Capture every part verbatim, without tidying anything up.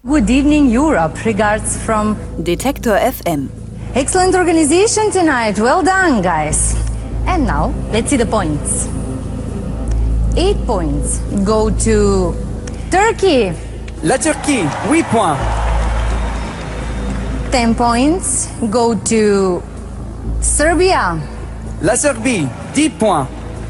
Good evening, Europe. Regards from Detektor F M. Excellent organization tonight. Well done, guys. And now, let's see the points. Eight points go to Turkey. La Turquie, huit points. Ten points go to Serbia. La Serbie, dix points.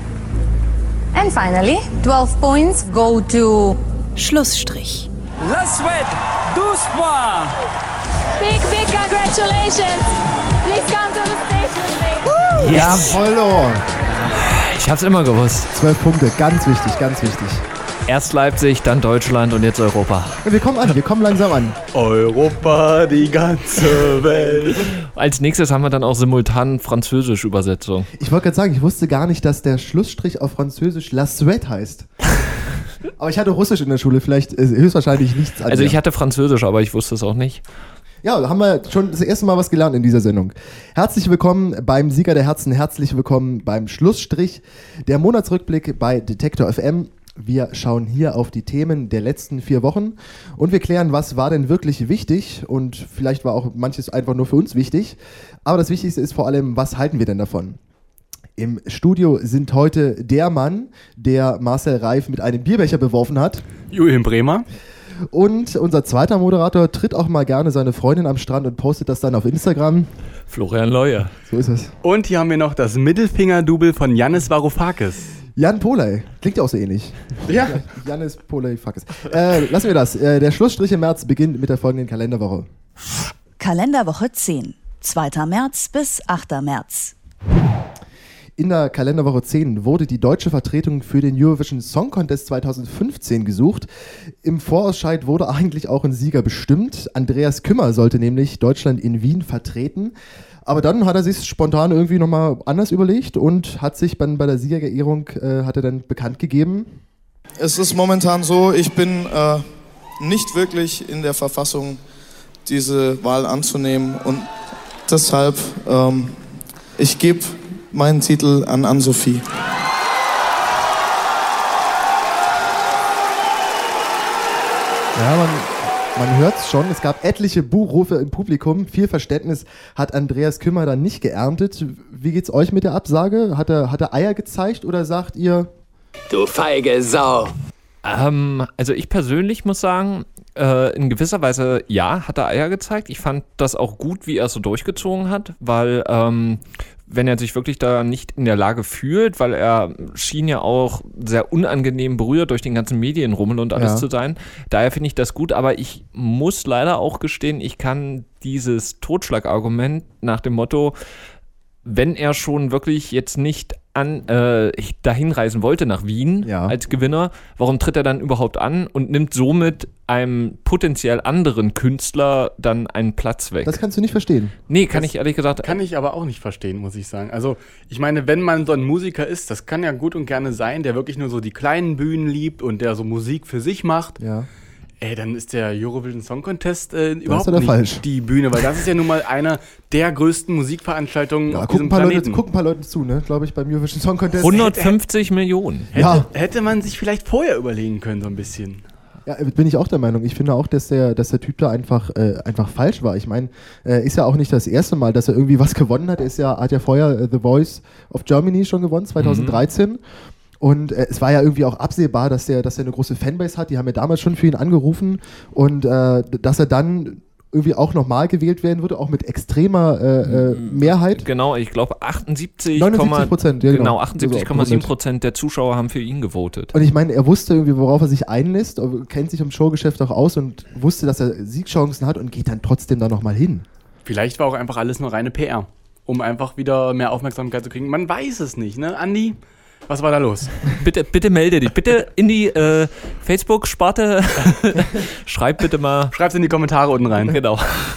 And finally, twelve points go to Schlussstrich. La Suède, douze points. Big, big congratulations. Please come to the station, please. Jawollo! Ich hab's immer gewusst. Zwölf Punkte, ganz wichtig, ganz wichtig. Erst Leipzig, dann Deutschland und jetzt Europa. Und wir kommen an, wir kommen langsam an. Europa, die ganze Welt. Als nächstes haben wir dann auch simultan Französisch-Übersetzung. Ich wollte gerade sagen, ich wusste gar nicht, dass der Schlussstrich auf Französisch La Suède heißt. Aber ich hatte Russisch in der Schule, vielleicht äh, höchstwahrscheinlich nichts an. Also mir. ich hatte Französisch, aber ich wusste es auch nicht. Ja, haben wir schon das erste Mal was gelernt in dieser Sendung. Herzlich willkommen beim Sieger der Herzen, herzlich willkommen beim Schlussstrich, der Monatsrückblick bei Detektor F M. Wir schauen hier auf die Themen der letzten vier Wochen und wir klären, was war denn wirklich wichtig und vielleicht war auch manches einfach nur für uns wichtig. Aber das Wichtigste ist vor allem, was halten wir denn davon? Im Studio sind heute der Mann, der Marcel Reif mit einem Bierbecher beworfen hat. Julian Bremer. Und unser zweiter Moderator tritt auch mal gerne seine Freundin am Strand und postet das dann auf Instagram. Florian Leuer. So ist es. Und hier haben wir noch das Mittelfinger-Double von Yannis Varoufakis. Jan Poley. Klingt ja auch so ähnlich. Ja. Yannis Poley-Fakis. Äh, lassen wir das. Äh, der Schlussstrich im März beginnt mit der folgenden Kalenderwoche. Kalenderwoche zehn. zweiter März bis achter März. In der Kalenderwoche zehn wurde die deutsche Vertretung für den Eurovision Song Contest zweitausendfünfzehn gesucht. Im Vorausscheid wurde eigentlich auch ein Sieger bestimmt. Andreas Kümmer sollte nämlich Deutschland in Wien vertreten. Aber dann hat er sich spontan irgendwie nochmal anders überlegt und hat sich dann bei der Siegerehrung äh, hat er dann bekannt gegeben. Es ist momentan so, ich bin äh, nicht wirklich in der Verfassung, diese Wahl anzunehmen und deshalb, ähm, ich gebe meinen Titel an Ann-Sophie. Ja, man... Man hört es schon, es gab etliche Buhrufe im Publikum. Viel Verständnis hat Andreas Kümmer dann nicht geerntet. Wie geht's euch mit der Absage? Hat er, hat er Eier gezeigt oder sagt ihr... Du feige Sau. Ähm, also ich persönlich muss sagen, äh, in gewisser Weise, ja, hat er Eier gezeigt. Ich fand das auch gut, wie er es so durchgezogen hat, weil... Ähm, wenn er sich wirklich da nicht in der Lage fühlt, weil er schien ja auch sehr unangenehm berührt durch den ganzen Medienrummel und alles ja. zu sein. Daher finde ich das gut, aber ich muss leider auch gestehen, ich kann dieses Totschlagargument nach dem Motto, wenn er schon wirklich jetzt nicht an, äh, dahin reisen wollte nach Wien ja. als Gewinner, warum tritt er dann überhaupt an und nimmt somit einem potenziell anderen Künstler dann einen Platz weg? Das kannst du nicht verstehen. Nee, kann das ich ehrlich gesagt... Kann ich aber auch nicht verstehen, muss ich sagen. Also ich meine, wenn man so ein Musiker ist, das kann ja gut und gerne sein, der wirklich nur so die kleinen Bühnen liebt und der so Musik für sich macht. Ja. Ey, dann ist der Eurovision Song Contest äh, überhaupt nicht falsch. die Bühne, weil das ist ja nun mal eine der größten Musikveranstaltungen Ja, auf gucken diesem ein paar Planeten. Leute, gucken ein paar Leute zu, ne? Glaube ich, beim Eurovision Song Contest. hundertfünfzig Millionen. Hätte, Ja. hätte man sich vielleicht vorher überlegen können, so ein bisschen. Ja, bin ich auch der Meinung. Ich finde auch, dass der, dass der Typ da einfach, äh, einfach falsch war. Ich meine, äh, ist ja auch nicht das erste Mal, dass er irgendwie was gewonnen hat. Er ist ja, hat ja vorher äh, The Voice of Germany schon gewonnen, zweitausenddreizehn. Mhm. Und äh, es war ja irgendwie auch absehbar, dass der, dass der eine große Fanbase hat. Die haben ja damals schon für ihn angerufen. Und äh, dass er dann irgendwie auch nochmal gewählt werden würde, auch mit extremer äh, äh, Mehrheit. Genau, ich glaube achtundsiebzig, neunundsiebzig Prozent, ja, genau. genau, achtundsiebzig Komma sieben Prozent der Zuschauer haben für ihn gewotet. Und ich meine, er wusste irgendwie, worauf er sich einlässt, kennt sich im Showgeschäft auch aus und wusste, dass er Siegchancen hat und geht dann trotzdem da nochmal hin. Vielleicht war auch einfach alles nur reine P R, um einfach wieder mehr Aufmerksamkeit zu kriegen. Man weiß es nicht, ne? Andi, was war da los? Bitte, bitte melde dich. Bitte in die äh, Facebook-Sparte. Schreib bitte mal. Schreib's in die Kommentare unten rein. Genau.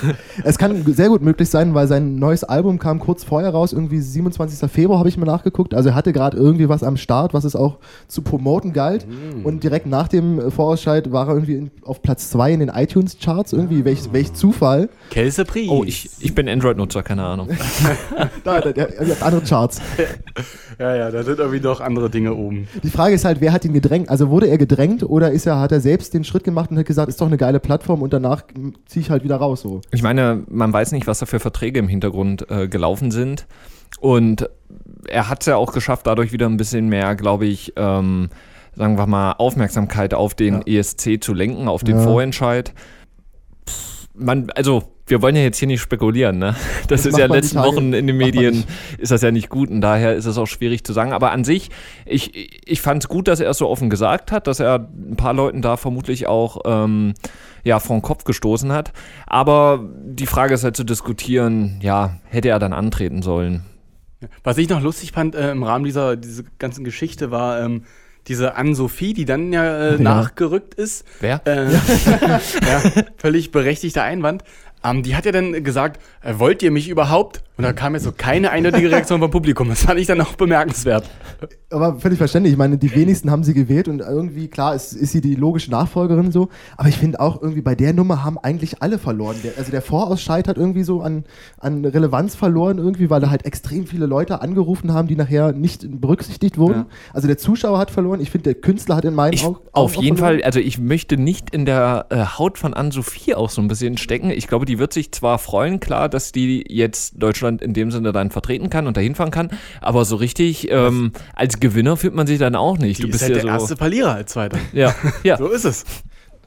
Es kann sehr gut möglich sein, weil sein neues Album kam kurz vorher raus, irgendwie siebenundzwanzigsten Februar habe ich mal nachgeguckt. Also er hatte gerade irgendwie was am Start, was es auch zu promoten galt. Mm. Und direkt nach dem Vorausscheid war er irgendwie in, auf Platz zwei in den iTunes-Charts. Irgendwie, oh. welch, welch Zufall. Kelse Pries. Oh, ich, ich bin Android-Nutzer, keine Ahnung. da, da, da, andere Charts. Ja, ja, da sind irgendwie doch doch andere Dinge oben. Die Frage ist halt, wer hat ihn gedrängt? Also wurde er gedrängt oder ist er, hat er selbst den Schritt gemacht und hat gesagt, ist doch eine geile Plattform und danach ziehe ich halt wieder raus so? Ich meine, man weiß nicht, was da für Verträge im Hintergrund äh, gelaufen sind. Und er hat es ja auch geschafft, dadurch wieder ein bisschen mehr, glaube ich, ähm, sagen wir mal, Aufmerksamkeit auf den ja. E S C zu lenken, auf den ja. Vorentscheid. Pff, man, also, wir wollen ja jetzt hier nicht spekulieren, ne? Das, das ist ja in den letzten Wochen in den Medien, ist das ja nicht gut und daher ist es auch schwierig zu sagen. Aber an sich, ich, ich fand es gut, dass er es so offen gesagt hat, dass er ein paar Leuten da vermutlich auch ähm, ja, vor den Kopf gestoßen hat. Aber die Frage ist halt zu diskutieren, ja, hätte er dann antreten sollen. Was ich noch lustig fand äh, im Rahmen dieser, dieser ganzen Geschichte war, ähm, diese Anne-Sophie, die dann ja, äh, ja nachgerückt ist. Wer? Äh, ja, völlig berechtigter Einwand. Ähm, die hat ja dann gesagt, äh, wollt ihr mich überhaupt? Und da kam jetzt so keine eindeutige Reaktion vom Publikum. Das fand ich dann auch bemerkenswert. Aber völlig verständlich. Ich meine, die wenigsten haben sie gewählt und irgendwie, klar, ist, ist sie die logische Nachfolgerin so. Aber ich finde auch irgendwie, bei der Nummer haben eigentlich alle verloren. Der, also der Vorausscheid hat irgendwie so an, an Relevanz verloren irgendwie, weil da halt extrem viele Leute angerufen haben, die nachher nicht berücksichtigt wurden. Ja. Also der Zuschauer hat verloren. Ich finde, der Künstler hat in meinen ich, Augen Auf jeden verloren. Fall, also ich möchte nicht in der äh, Haut von Anne-Sophie auch so ein bisschen stecken. Ich glaube, die wird sich zwar freuen, klar, dass die jetzt Deutschland in dem Sinne dann vertreten kann und dahin fahren kann, aber so richtig ähm, als Gewinner fühlt man sich dann auch nicht. Die du bist ist halt ja der so erste Verlierer als Zweiter. Ja, ja. So ist es.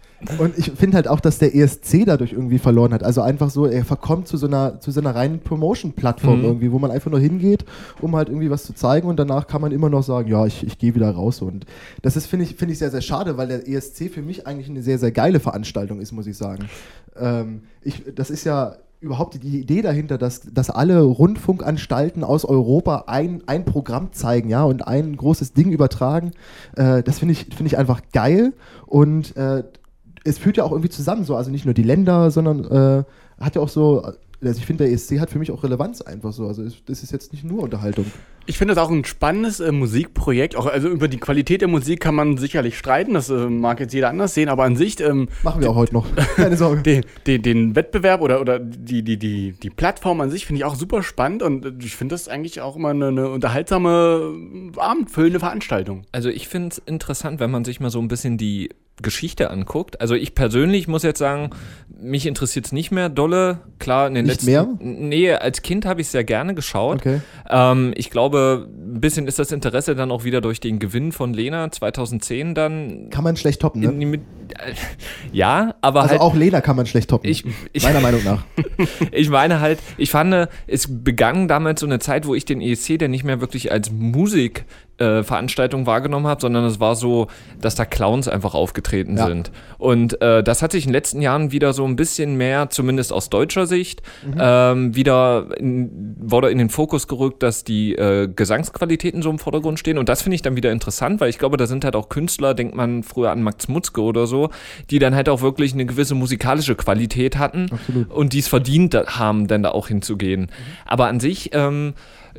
Und ich finde halt auch, dass der E S C dadurch irgendwie verloren hat. Also einfach so, er verkommt zu so einer, zu so einer reinen Promotion-Plattform Mhm. irgendwie, wo man einfach nur hingeht, um halt irgendwie was zu zeigen und danach kann man immer noch sagen, ja, ich, ich gehe wieder raus. Und das ist, finde ich, finde ich sehr, sehr schade, weil der E S C für mich eigentlich eine sehr, sehr geile Veranstaltung ist, muss ich sagen. Ähm, ich, das ist ja überhaupt die Idee dahinter, dass, dass alle Rundfunkanstalten aus Europa ein, ein Programm zeigen, ja, und ein großes Ding übertragen. Äh, das finde ich, finde ich einfach geil und äh, es führt ja auch irgendwie zusammen, so, also nicht nur die Länder, sondern äh, hat ja auch so, also ich finde, der E S C hat für mich auch Relevanz einfach so, also es, das ist jetzt nicht nur Unterhaltung. Ich finde das auch ein spannendes äh, Musikprojekt, auch also über die Qualität der Musik kann man sicherlich streiten, das äh, mag jetzt jeder anders sehen, aber an sich ähm, machen wir auch heute noch, keine Sorge. Den, den, den Wettbewerb oder, oder die, die, die, die Plattform an sich finde ich auch super spannend und ich finde das eigentlich auch immer eine, eine unterhaltsame, abendfüllende Veranstaltung. Also ich finde es interessant, wenn man sich mal so ein bisschen die Geschichte anguckt. Also ich persönlich muss jetzt sagen, mich interessiert es nicht mehr dolle. Klar, in den nicht letzten... mehr? Nee, als Kind habe ich es sehr gerne geschaut. Okay. Ähm, ich glaube, ein bisschen ist das Interesse dann auch wieder durch den Gewinn von Lena zweitauszehn dann... Kann man schlecht toppen, ne? In, mit, äh, ja, aber also halt... auch Lena kann man schlecht toppen, ich, ich, meiner Meinung nach. Ich meine halt, ich fand, es begann damals so eine Zeit, wo ich den E S C, der nicht mehr wirklich als Musik Äh, Veranstaltung wahrgenommen habe, sondern es war so, dass da Clowns einfach aufgetreten ja. sind. Und äh, das hat sich in den letzten Jahren wieder so ein bisschen mehr, zumindest aus deutscher Sicht, mhm. ähm, wieder in, wurde in den Fokus gerückt, dass die äh, Gesangsqualitäten so im Vordergrund stehen. Und das finde ich dann wieder interessant, weil ich glaube, da sind halt auch Künstler, denkt man früher an Max Mutzke oder so, die dann halt auch wirklich eine gewisse musikalische Qualität hatten. Absolut. Und die es verdient haben, dann da auch hinzugehen. Mhm. Aber an sich ähm,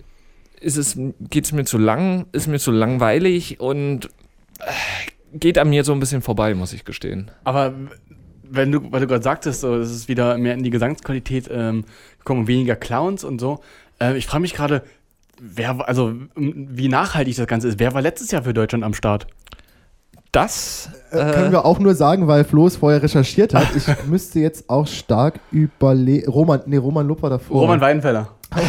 ist es, geht's mir zu lang, ist mir zu langweilig und geht an mir so ein bisschen vorbei, muss ich gestehen. Aber wenn du, weil du gerade sagtest, so, es ist wieder mehr in die Gesangsqualität ähm, gekommen, weniger Clowns und so. Äh, ich frage mich gerade, wer, also wie nachhaltig das Ganze ist. Wer war letztes Jahr für Deutschland am Start? Das äh, äh, können wir auch nur sagen, weil Flo es vorher recherchiert hat. Ich müsste jetzt auch stark überlegen. Roman, nee, Roman Lob war davor. Roman Weidenfeller.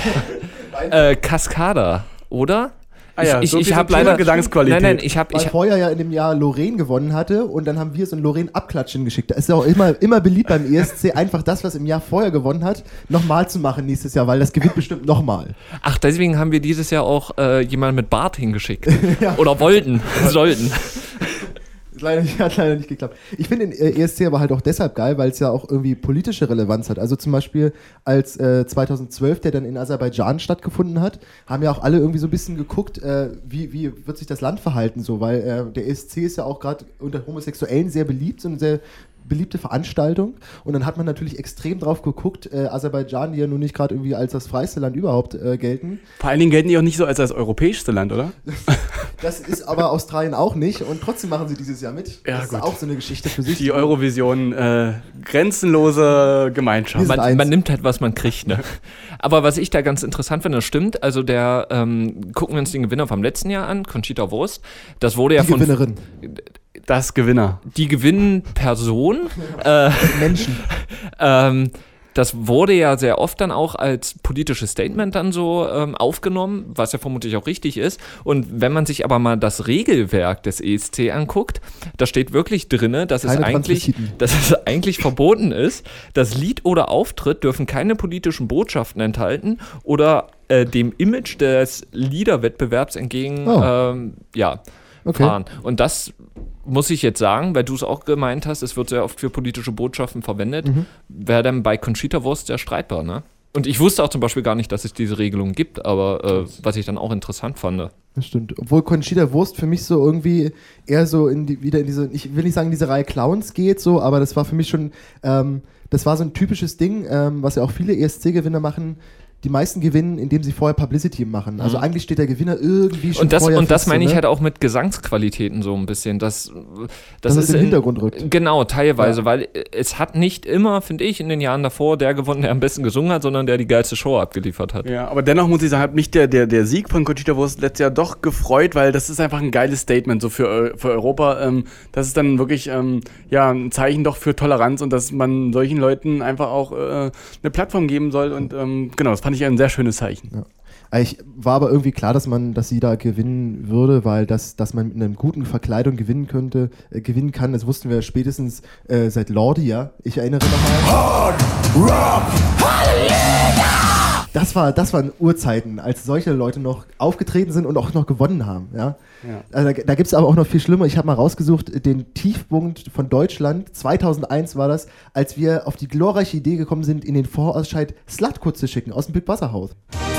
äh, Cascada, oder? Ah ja, ich so ich, viel ich habe zum leider Thema Gesangsqualität. Nein, nein, ich habe Weil ich vorher ja in dem Jahr Lorraine gewonnen hatte und dann haben wir so ein Lorraine-Abklatschen geschickt. Da ist ja auch immer, immer beliebt beim E S C, einfach das, was im Jahr vorher gewonnen hat, nochmal zu machen nächstes Jahr, weil das gewinnt bestimmt nochmal. Ach, deswegen haben wir dieses Jahr auch äh, jemanden mit Bart hingeschickt. Ja. Oder wollten, sollten. Leider nicht, hat leider nicht geklappt. Ich finde den E S C aber halt auch deshalb geil, weil es ja auch irgendwie politische Relevanz hat. Also zum Beispiel als äh, zweitausendzwölf, der dann in Aserbaidschan stattgefunden hat, haben ja auch alle irgendwie so ein bisschen geguckt, äh, wie, wie wird sich das Land verhalten so, weil äh, der E S C ist ja auch gerade unter Homosexuellen sehr beliebt und sehr beliebte Veranstaltung und dann hat man natürlich extrem drauf geguckt, äh, Aserbaidschan, die ja nun nicht gerade irgendwie als das freiste Land überhaupt äh, gelten. Vor allen Dingen gelten die auch nicht so als das europäischste Land, oder? Das ist aber Australien auch nicht und trotzdem machen sie dieses Jahr mit. Ja, das gut. ist auch so eine Geschichte für sich. Die Eurovision, äh, grenzenlose Gemeinschaft. Wir sind Man, man nimmt halt, was man kriegt, ne? Aber was ich da ganz interessant finde, das stimmt, also der, ähm, gucken wir uns den Gewinner vom letzten Jahr an, Conchita Wurst, das wurde ja Die von... Gewinnerin. Das Gewinner. Die Gewinnperson, äh, Menschen. ähm, das wurde ja sehr oft dann auch als politisches Statement dann so ähm, aufgenommen, was ja vermutlich auch richtig ist. Und wenn man sich aber mal das Regelwerk des E S C anguckt, da steht wirklich drin, dass, es Keine eigentlich, Transvestiten. dass es eigentlich verboten ist. Das Lied oder Auftritt dürfen keine politischen Botschaften enthalten oder äh, dem Image des Liederwettbewerbs entgegen Oh. ähm, ja, Okay. fahren. Und das muss ich jetzt sagen, weil du es auch gemeint hast, es wird sehr oft für politische Botschaften verwendet, Mhm. wäre dann bei Conchita Wurst sehr streitbar, ne? Und ich wusste auch zum Beispiel gar nicht, dass es diese Regelung gibt, aber äh, was ich dann auch interessant fand. Das stimmt. Obwohl Conchita Wurst für mich so irgendwie eher so in die, wieder in diese, ich will nicht sagen, in diese Reihe Clowns geht, so, aber das war für mich schon, ähm, das war so ein typisches Ding, ähm, was ja auch viele E S C-Gewinner machen. Die meisten gewinnen, indem sie vorher Publicity machen. Also Mhm. eigentlich steht der Gewinner irgendwie schon Und das, vorher und das fest, meine ich ne? halt auch mit Gesangsqualitäten so ein bisschen. Das, das Dass es ist in den in- Hintergrund rückt. Genau, teilweise, Ja. weil es hat nicht immer, finde ich, in den Jahren davor der gewonnen, der am besten gesungen hat, sondern der die geilste Show abgeliefert hat. Ja, aber dennoch muss ich sagen, hat mich der, der, der Sieg von Conchita Wurst letztes Jahr doch gefreut, weil das ist einfach ein geiles Statement so für, Eu- für Europa. Ähm, das ist dann wirklich ähm, ja, ein Zeichen doch für Toleranz und dass man solchen Leuten einfach auch äh, eine Plattform geben soll. Und ähm, genau, das fand ich ein sehr schönes Zeichen. Ja. Ich war aber irgendwie klar, dass man, dass sie da gewinnen würde, weil das, dass man mit einer guten Verkleidung gewinnen könnte, äh, gewinnen kann, das wussten wir spätestens äh, seit Lordi, ja. Ich erinnere nochmal. Hard Rock Halleluja! Das war, das waren Urzeiten, als solche Leute noch aufgetreten sind und auch noch gewonnen haben, ja. Ja. Also da da gibt es aber auch noch viel schlimmer. Ich habe mal rausgesucht, den Tiefpunkt von Deutschland, zweitausendeins war das, als wir auf die glorreiche Idee gekommen sind, in den Vorausscheid Slutko zu schicken aus dem Big Wasserhaus.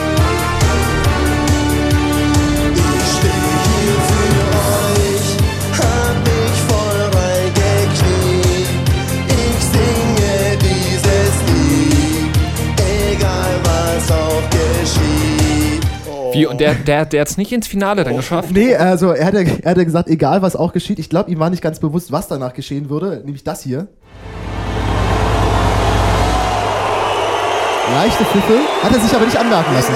Wie, und der, der, der hat es nicht ins Finale dann geschafft? Nee, also er hatte, er hatte gesagt, egal was auch geschieht. Ich glaube, ihm war nicht ganz bewusst, was danach geschehen würde, nämlich das hier. Leichte Pfiffe, hat er sich aber nicht anmerken lassen.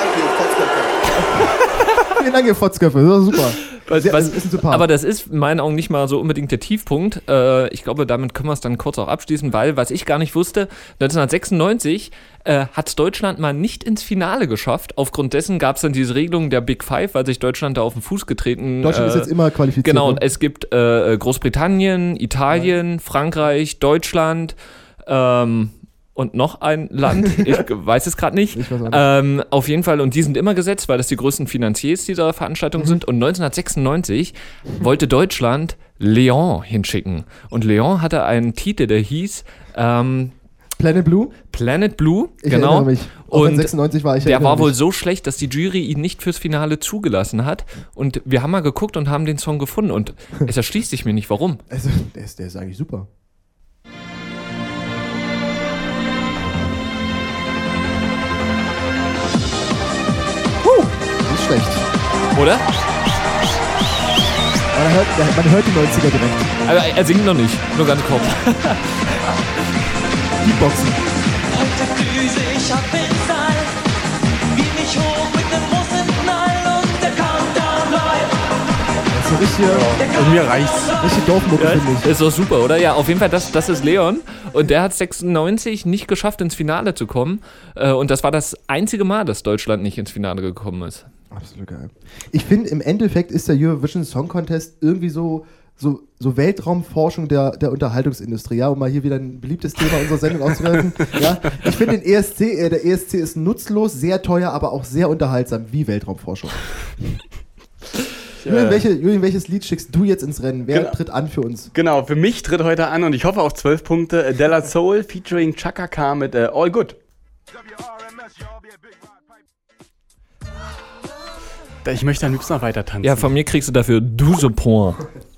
Vielen Dank, ihr Fotzköpfe, das war super. Was, Sehr- was, ist ein Sympath. aber das ist in meinen Augen nicht mal so unbedingt der Tiefpunkt. Äh, ich glaube, damit können wir es dann kurz auch abschließen, weil, was ich gar nicht wusste, neunzehnhundertsechsundneunzig äh, hat es Deutschland mal nicht ins Finale geschafft. Aufgrund dessen gab es dann diese Regelung der Big Five, weil sich Deutschland da auf den Fuß getreten Deutschland äh, ist jetzt immer qualifiziert. Genau, und ne? es gibt äh, Großbritannien, Italien, Frankreich, Deutschland, ähm, und noch ein Land, ich weiß es gerade nicht. Ich weiß auch nicht. Ähm, auf jeden Fall, und die sind immer gesetzt, weil das die größten Finanziers dieser Veranstaltung Mhm. sind. Und neunzehnhundertsechsundneunzig wollte Deutschland Leon hinschicken. Und Leon hatte einen Titel, der hieß ähm, Planet Blue? Planet Blue, Ich genau. erinnere mich. Auch wenn Und sechsundneunzig war ich. der erinnere war wohl mich. so schlecht, dass die Jury ihn nicht fürs Finale zugelassen hat. Und wir haben mal geguckt und haben den Song gefunden. Und es erschließt sich mir nicht, warum. Also, der ist, der ist eigentlich super. Huh, nicht schlecht. Oder? Man hört, man hört die neunziger direkt. Aber er singt noch nicht, nur ganz kurz. Beatboxen. Heute düse ich ab ins All, wie mich hoch mit dem großen Knall und der Countdown läuft. Das ist so richtig, Und mir reicht's. richtig Dorfmucke, finde ich. Ist doch super, oder? Ja, auf jeden Fall, das, das ist Leon. Und der hat sechsundneunzig nicht geschafft, ins Finale zu kommen. Äh, Und das war das einzige Mal, dass Deutschland nicht ins Finale gekommen ist. Absolut geil. Ich finde, im Endeffekt ist der Eurovision Song Contest irgendwie so, so, so Weltraumforschung der, der Unterhaltungsindustrie, ja, um mal hier wieder ein beliebtes Thema unserer Sendung aufzugreifen. Ja, ich finde den E S C, äh, der E S C ist nutzlos, sehr teuer, aber auch sehr unterhaltsam, wie Weltraumforschung. Julian, welche, Julian, welches Lied schickst du jetzt ins Rennen? Wer Genau. tritt an für uns? Genau, für mich tritt heute an und ich hoffe auf zwölf Punkte äh, Della Soul featuring Chaka Khan mit äh, All Good. Ich möchte am liebsten noch weiter tanzen. Ja, von mir kriegst du dafür douze Points.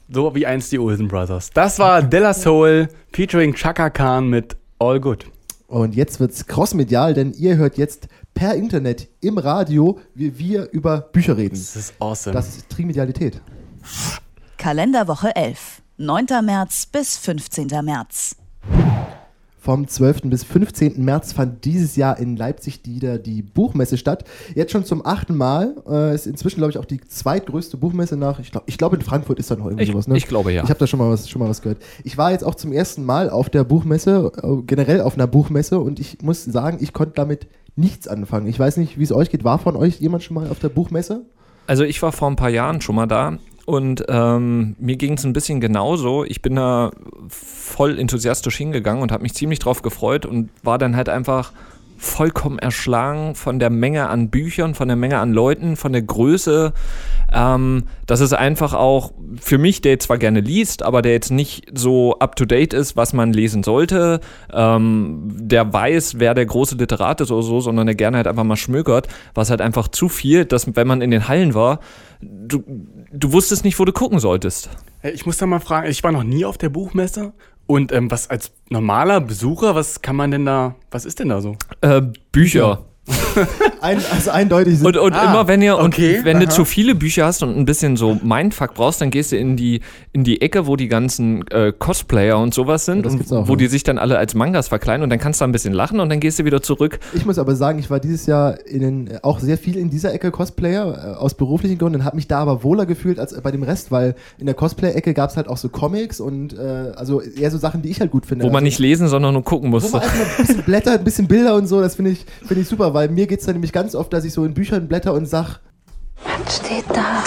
So wie einst die Olsen Brothers. Das war De La Soul featuring Chaka Khan mit All Good. Und jetzt wird's crossmedial, denn ihr hört jetzt per Internet im Radio, wie wir über Bücher reden. Das ist awesome. Das ist Trimedialität. Kalenderwoche elf. neunter März bis fünfzehnter März. Vom zwölften bis fünfzehnten März fand dieses Jahr in Leipzig wieder die Buchmesse statt. Jetzt schon zum achten Mal. Äh, ist inzwischen, glaube ich, auch die zweitgrößte Buchmesse nach, ich glaube, ich glaub, in Frankfurt ist da noch irgendwie Ich, sowas. Ne? ich glaube ja. Ich habe da schon mal, was, schon mal was gehört. Ich war jetzt auch zum ersten Mal auf der Buchmesse, äh, generell auf einer Buchmesse, und ich muss sagen, ich konnte damit nichts anfangen. Ich weiß nicht, wie es euch geht. War von euch jemand schon mal auf der Buchmesse? Also ich war vor ein paar Jahren schon mal da. Und ähm, mir ging es ein bisschen genauso. Ich bin da voll enthusiastisch hingegangen und habe mich ziemlich drauf gefreut und war dann halt einfach vollkommen erschlagen von der Menge an Büchern, von der Menge an Leuten, von der Größe. Ähm, das ist einfach auch für mich, der jetzt zwar gerne liest, aber der jetzt nicht so up-to-date ist, was man lesen sollte, ähm, der weiß, wer der große Literat ist oder so, sondern der gerne halt einfach mal schmökert, war es halt einfach zu viel, dass, wenn man in den Hallen war, du, du wusstest nicht, wo du gucken solltest. Ich muss da mal fragen, ich war noch nie auf der Buchmesse. Und ähm, was als normaler Besucher, was kann man denn da, was ist denn da so? Äh, Bücher. Ein, also eindeutig sind Und, und Ah, immer wenn ihr okay, und wenn aha. du zu viele Bücher hast und ein bisschen so Mindfuck brauchst, dann gehst du in die in die Ecke, wo die ganzen äh, Cosplayer und sowas sind, Ja, das und gibt's auch, wo ja. die sich dann alle als Mangas verkleiden, und dann kannst du ein bisschen lachen und dann gehst du wieder zurück. Ich muss aber sagen, ich war dieses Jahr in den, auch sehr viel in dieser Ecke Cosplayer, äh, aus beruflichen Gründen, habe mich da aber wohler gefühlt als bei dem Rest, weil in der Cosplay-Ecke gab es halt auch so Comics und äh, also eher so Sachen, die ich halt gut finde. Wo man also, nicht lesen, sondern nur gucken Wo musste. man einfach mal ein bisschen blättert, ein bisschen Bilder und so, das finde ich, find ich super, weil mir geht es dann nämlich ganz oft, dass ich so in Büchern blätter und sag, Was steht da?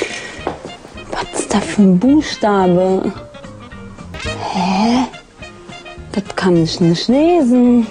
Was ist da für ein Buchstabe? Hä? Das kann ich nicht lesen.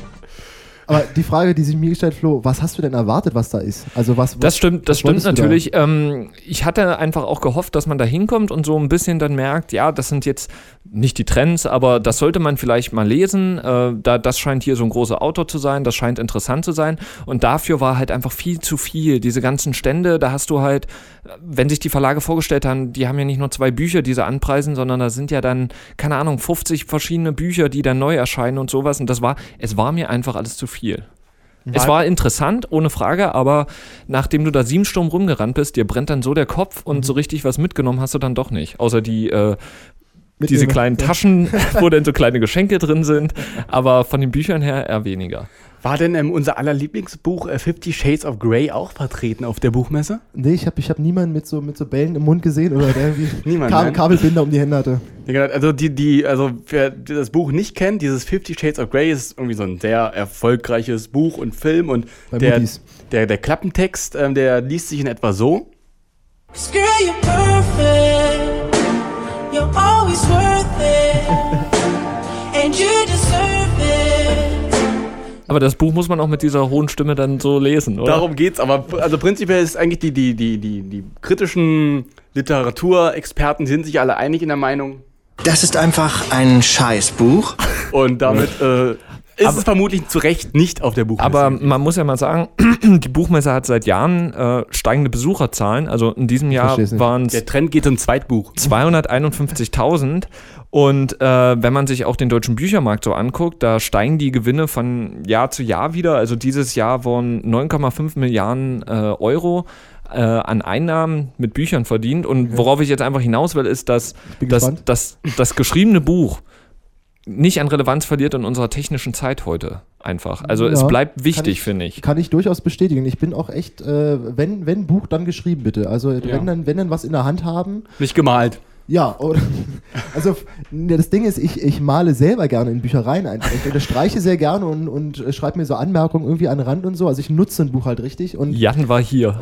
aber die Frage, die sich mir gestellt, Flo, was hast du denn erwartet, was da ist? Also was, was Das stimmt, das was stimmt wolltest du da? natürlich. Ähm, ich hatte einfach auch gehofft, dass man da hinkommt und so ein bisschen dann merkt, ja, das sind jetzt nicht die Trends, aber das sollte man vielleicht mal lesen. Äh, da, das scheint hier so ein großer Autor zu sein, das scheint interessant zu sein. Und dafür war halt einfach viel zu viel. Diese ganzen Stände, da hast du halt, wenn sich die Verlage vorgestellt haben, die haben ja nicht nur zwei Bücher, die sie anpreisen, sondern da sind ja dann, keine Ahnung, fünfzig verschiedene Bücher, die dann neu erscheinen und sowas. Und das war, es war mir einfach alles zu viel. Viel. Es war interessant, ohne Frage, aber nachdem du da sieben Stunden rumgerannt bist, dir brennt dann so der Kopf und so richtig was mitgenommen hast du dann doch nicht. Außer die äh, diese Mitnehmen. kleinen Taschen, wo dann so kleine Geschenke drin sind, aber von den Büchern her eher weniger. War denn ähm, unser aller Lieblingsbuch äh, Fifty Shades of Grey auch vertreten auf der Buchmesse? Nee, ich habe ich hab niemanden mit so, mit so Bällen im Mund gesehen oder der irgendwie Niemand, Kab- nein. Kabelbinder um die Hände hatte. Ja, genau, also die, die, also wer das Buch nicht kennt, dieses Fifty Shades of Grey ist irgendwie so ein sehr erfolgreiches Buch und Film und Bei der, Moody's. der, der Klappentext, ähm, der liest sich in etwa so. Girl, you're perfect. You're always worth it. And you deserve it. Aber das Buch muss man auch mit dieser hohen Stimme dann so lesen, oder? Darum geht's, aber also prinzipiell ist eigentlich die, die, die, die, die kritischen Literaturexperten sind sich alle einig in der Meinung. Das ist einfach ein Scheißbuch. Und damit äh, ist Aber- es vermutlich zu Recht nicht auf der Buchmesse. Aber man muss ja mal sagen, die Buchmesse hat seit Jahren äh, steigende Besucherzahlen. Also in diesem Jahr versteh's nicht. waren es der Trend geht zum Zweitbuch. zweihunderteinundfünfzigtausend. Und äh, wenn man sich auch den deutschen Büchermarkt so anguckt, da steigen die Gewinne von Jahr zu Jahr wieder. Also dieses Jahr wurden neun Komma fünf Milliarden äh, Euro äh, an Einnahmen mit Büchern verdient. Und worauf ich jetzt einfach hinaus will, ist, dass bin das, gespannt. das, das geschriebene Buch nicht an Relevanz verliert in unserer technischen Zeit heute einfach. Also Ja, es bleibt kann wichtig, ich- finde ich. Kann ich durchaus bestätigen. Ich bin auch echt, äh, wenn, wenn Buch, dann geschrieben bitte. Also wenn, dann, wenn dann was in der Hand haben. Nicht gemalt. Ja, oder, also f- ne, das Ding ist, ich, ich male selber gerne in Büchereien einfach. Ich unterstreiche sehr gerne und, und äh, schreibe mir so Anmerkungen irgendwie an den Rand und so. Also ich nutze ein Buch halt richtig. Und Jan war hier.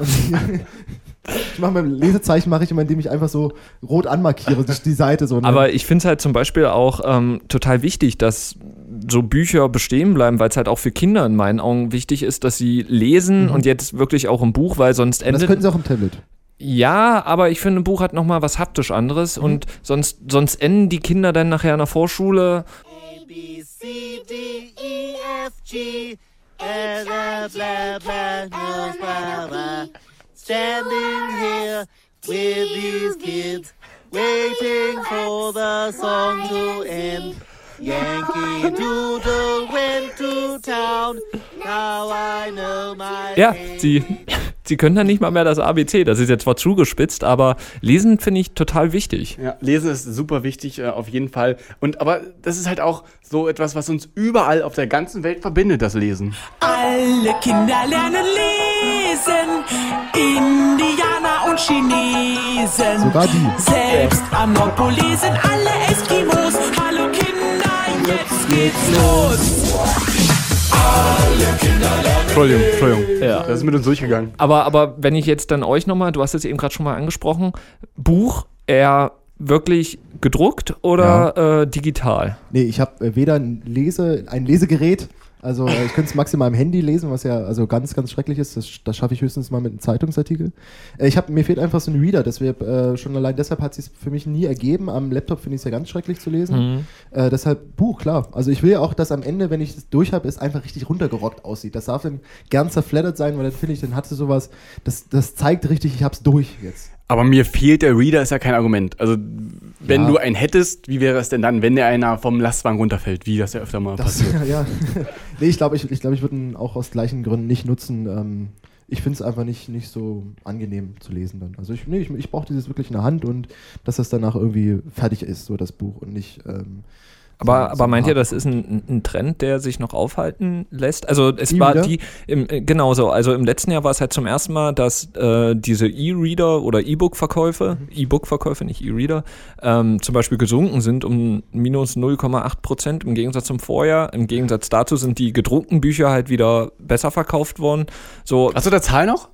ich mache beim Lesezeichen, mache ich immer, indem ich einfach so rot anmarkiere, die, die Seite so. Ne? Aber ich finde es halt zum Beispiel auch ähm, total wichtig, dass so Bücher bestehen bleiben, weil es halt auch für Kinder in meinen Augen wichtig ist, dass sie lesen und jetzt wirklich auch im Buch, weil sonst Und das endet... könnten sie auch im Tablet. Ja, aber ich finde, ein Buch hat nochmal was haptisch anderes und sonst, sonst enden die Kinder dann nachher in der Vorschule. A, B, C, D, E, F, G, blah, blah, blah, blah, blah, blah. Standing here with these kids waiting for the song to end. Yankee Doodle went to town. Now I know my Ja, sie, sie können dann nicht mal mehr das A B C. Das ist jetzt zwar zugespitzt, aber lesen finde ich total wichtig. Ja, lesen ist super wichtig, äh, auf jeden Fall. Und aber das ist halt auch so etwas, was uns überall auf der ganzen Welt verbindet, das Lesen. Alle Kinder lernen lesen, Indianer und Chinesen. Sogar die. Selbst am Nordpol sind alle Eskimos. Hallo Kinder, jetzt geht's los. Alle Kinder lernen. Entschuldigung, Entschuldigung. Ja. Das ist mit uns durchgegangen. Aber, aber wenn ich jetzt dann euch nochmal, du hast es eben gerade schon mal angesprochen, Buch eher wirklich gedruckt oder ja. äh, digital? Nee, ich habe äh, weder ein, Lese, ein Lesegerät, also äh, ich könnte es maximal im Handy lesen, was ja also ganz, ganz schrecklich ist. Das, das schaffe ich höchstens mal mit einem Zeitungsartikel. Äh, ich hab, mir fehlt einfach so ein Reader, deshalb, äh, schon allein deshalb hat es sich für mich nie ergeben. Am Laptop finde ich es ja ganz schrecklich zu lesen. Mhm. Äh, deshalb Buch, klar. Also ich will ja auch, dass am Ende, wenn ich es durch habe, es einfach richtig runtergerockt aussieht. Das darf dann gern zerflattert sein, weil dann finde ich, dann hat es sowas, das, das zeigt richtig, ich habe es durch jetzt. Aber mir fehlt der Reader, ist ja kein Argument. Also, wenn Ja. du einen hättest, wie wäre es denn dann, wenn der einer vom Lastwagen runterfällt, wie das ja öfter mal Das, passiert? ja, ja. Nee, ich glaube, ich, ich, glaub, ich würde ihn auch aus gleichen Gründen nicht nutzen. Ähm, ich finde es einfach nicht, nicht so angenehm zu lesen dann. Also, ich, nee, ich, ich brauche dieses wirklich in der Hand und dass das danach irgendwie fertig ist, so das Buch und nicht. Ähm, Aber, so, aber so meint ihr, hart. das ist ein, ein Trend, der sich noch aufhalten lässt? Also es E-Reader? war die, im, äh, genauso, also im letzten Jahr war es halt zum ersten Mal, dass äh, diese E-Reader oder E-Book-Verkäufe, Mhm. E-Book-Verkäufe, nicht E-Reader, ähm, zum Beispiel gesunken sind um minus null Komma acht Prozent im Gegensatz zum Vorjahr. Im Gegensatz dazu sind die gedruckten Bücher halt wieder besser verkauft worden. So, Hast du da Zahl noch?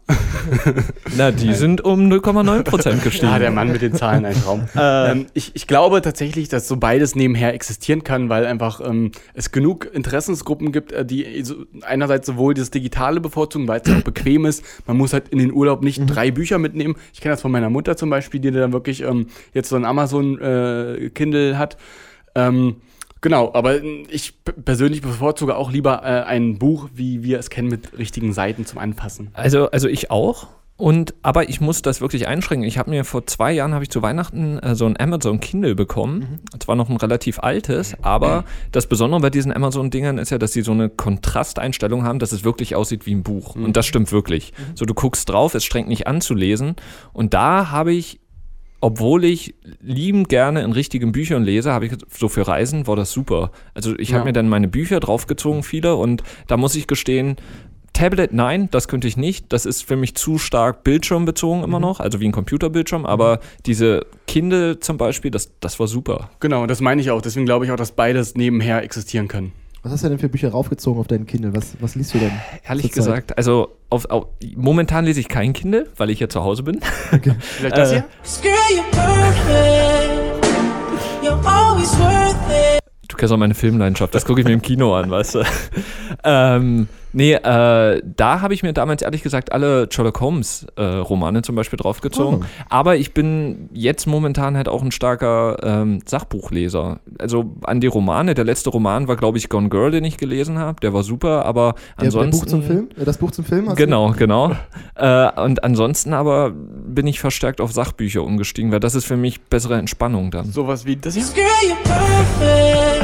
na, die sind um null Komma neun Prozent gestiegen. Ja, der Mann mit den Zahlen, ein Traum. ähm, ich, ich glaube tatsächlich, dass so beides nebenher existieren kann, weil einfach ähm, es genug Interessensgruppen gibt, äh, die so einerseits sowohl das Digitale bevorzugen, weil es ja auch bequem ist. Man muss halt in den Urlaub nicht mhm. drei Bücher mitnehmen. Ich kenne das von meiner Mutter zum Beispiel, die dann wirklich ähm, jetzt so ein Amazon-Kindle äh, hat. Ähm, Genau, aber ich p- persönlich bevorzuge auch lieber äh, ein Buch, wie wir es kennen, mit richtigen Seiten zum Anfassen. Also, also ich auch. Und, aber ich muss das wirklich einschränken. Ich habe mir vor zwei Jahren, habe ich zu Weihnachten äh, so ein Amazon Kindle bekommen. Mhm. Zwar noch ein relativ altes, aber mhm. das Besondere bei diesen Amazon-Dingern ist ja, dass sie so eine Kontrasteinstellung haben, dass es wirklich aussieht wie ein Buch. Mhm. Und das stimmt wirklich. Mhm. So, du guckst drauf, es strengt nicht an zu lesen. Und da habe ich, obwohl ich liebend gerne in richtigen Büchern lese, habe ich so für Reisen, war das super. Also ich Ja. habe mir dann meine Bücher draufgezogen, viele, und da muss ich gestehen, Tablet, nein, das könnte ich nicht. Das ist für mich zu stark bildschirmbezogen immer noch, also wie ein Computerbildschirm. Aber diese Kindle zum Beispiel, das, das war super. Genau, das meine ich auch. Deswegen glaube ich auch, dass beides nebenher existieren können. Was hast du denn für Bücher raufgezogen auf deinen Kindle? Was, was liest du denn? Ehrlich zurzeit? gesagt, also auf, auf, momentan lese ich kein Kindle, weil ich ja zu Hause bin. Okay. Vielleicht das hier? Girl, you're perfect. You're always worth it. Du kennst auch meine Filmleidenschaft, das gucke ich mir im Kino an, weißt du. ähm, nee, äh, da habe ich mir damals ehrlich gesagt alle Sherlock Holmes äh, Romane zum Beispiel draufgezogen. Oh. Aber ich bin jetzt momentan halt auch ein starker ähm, Sachbuchleser. Also an die Romane, der letzte Roman war, glaube ich, Gone Girl, den ich gelesen habe. Der war super, aber Der, ansonsten... der Buch zum Film? Äh, Das Buch zum Film? Hast Genau, genau. äh, und ansonsten aber bin ich verstärkt auf Sachbücher umgestiegen, weil das ist für mich bessere Entspannung dann. Sowas wie das hier? Girl, you're perfect.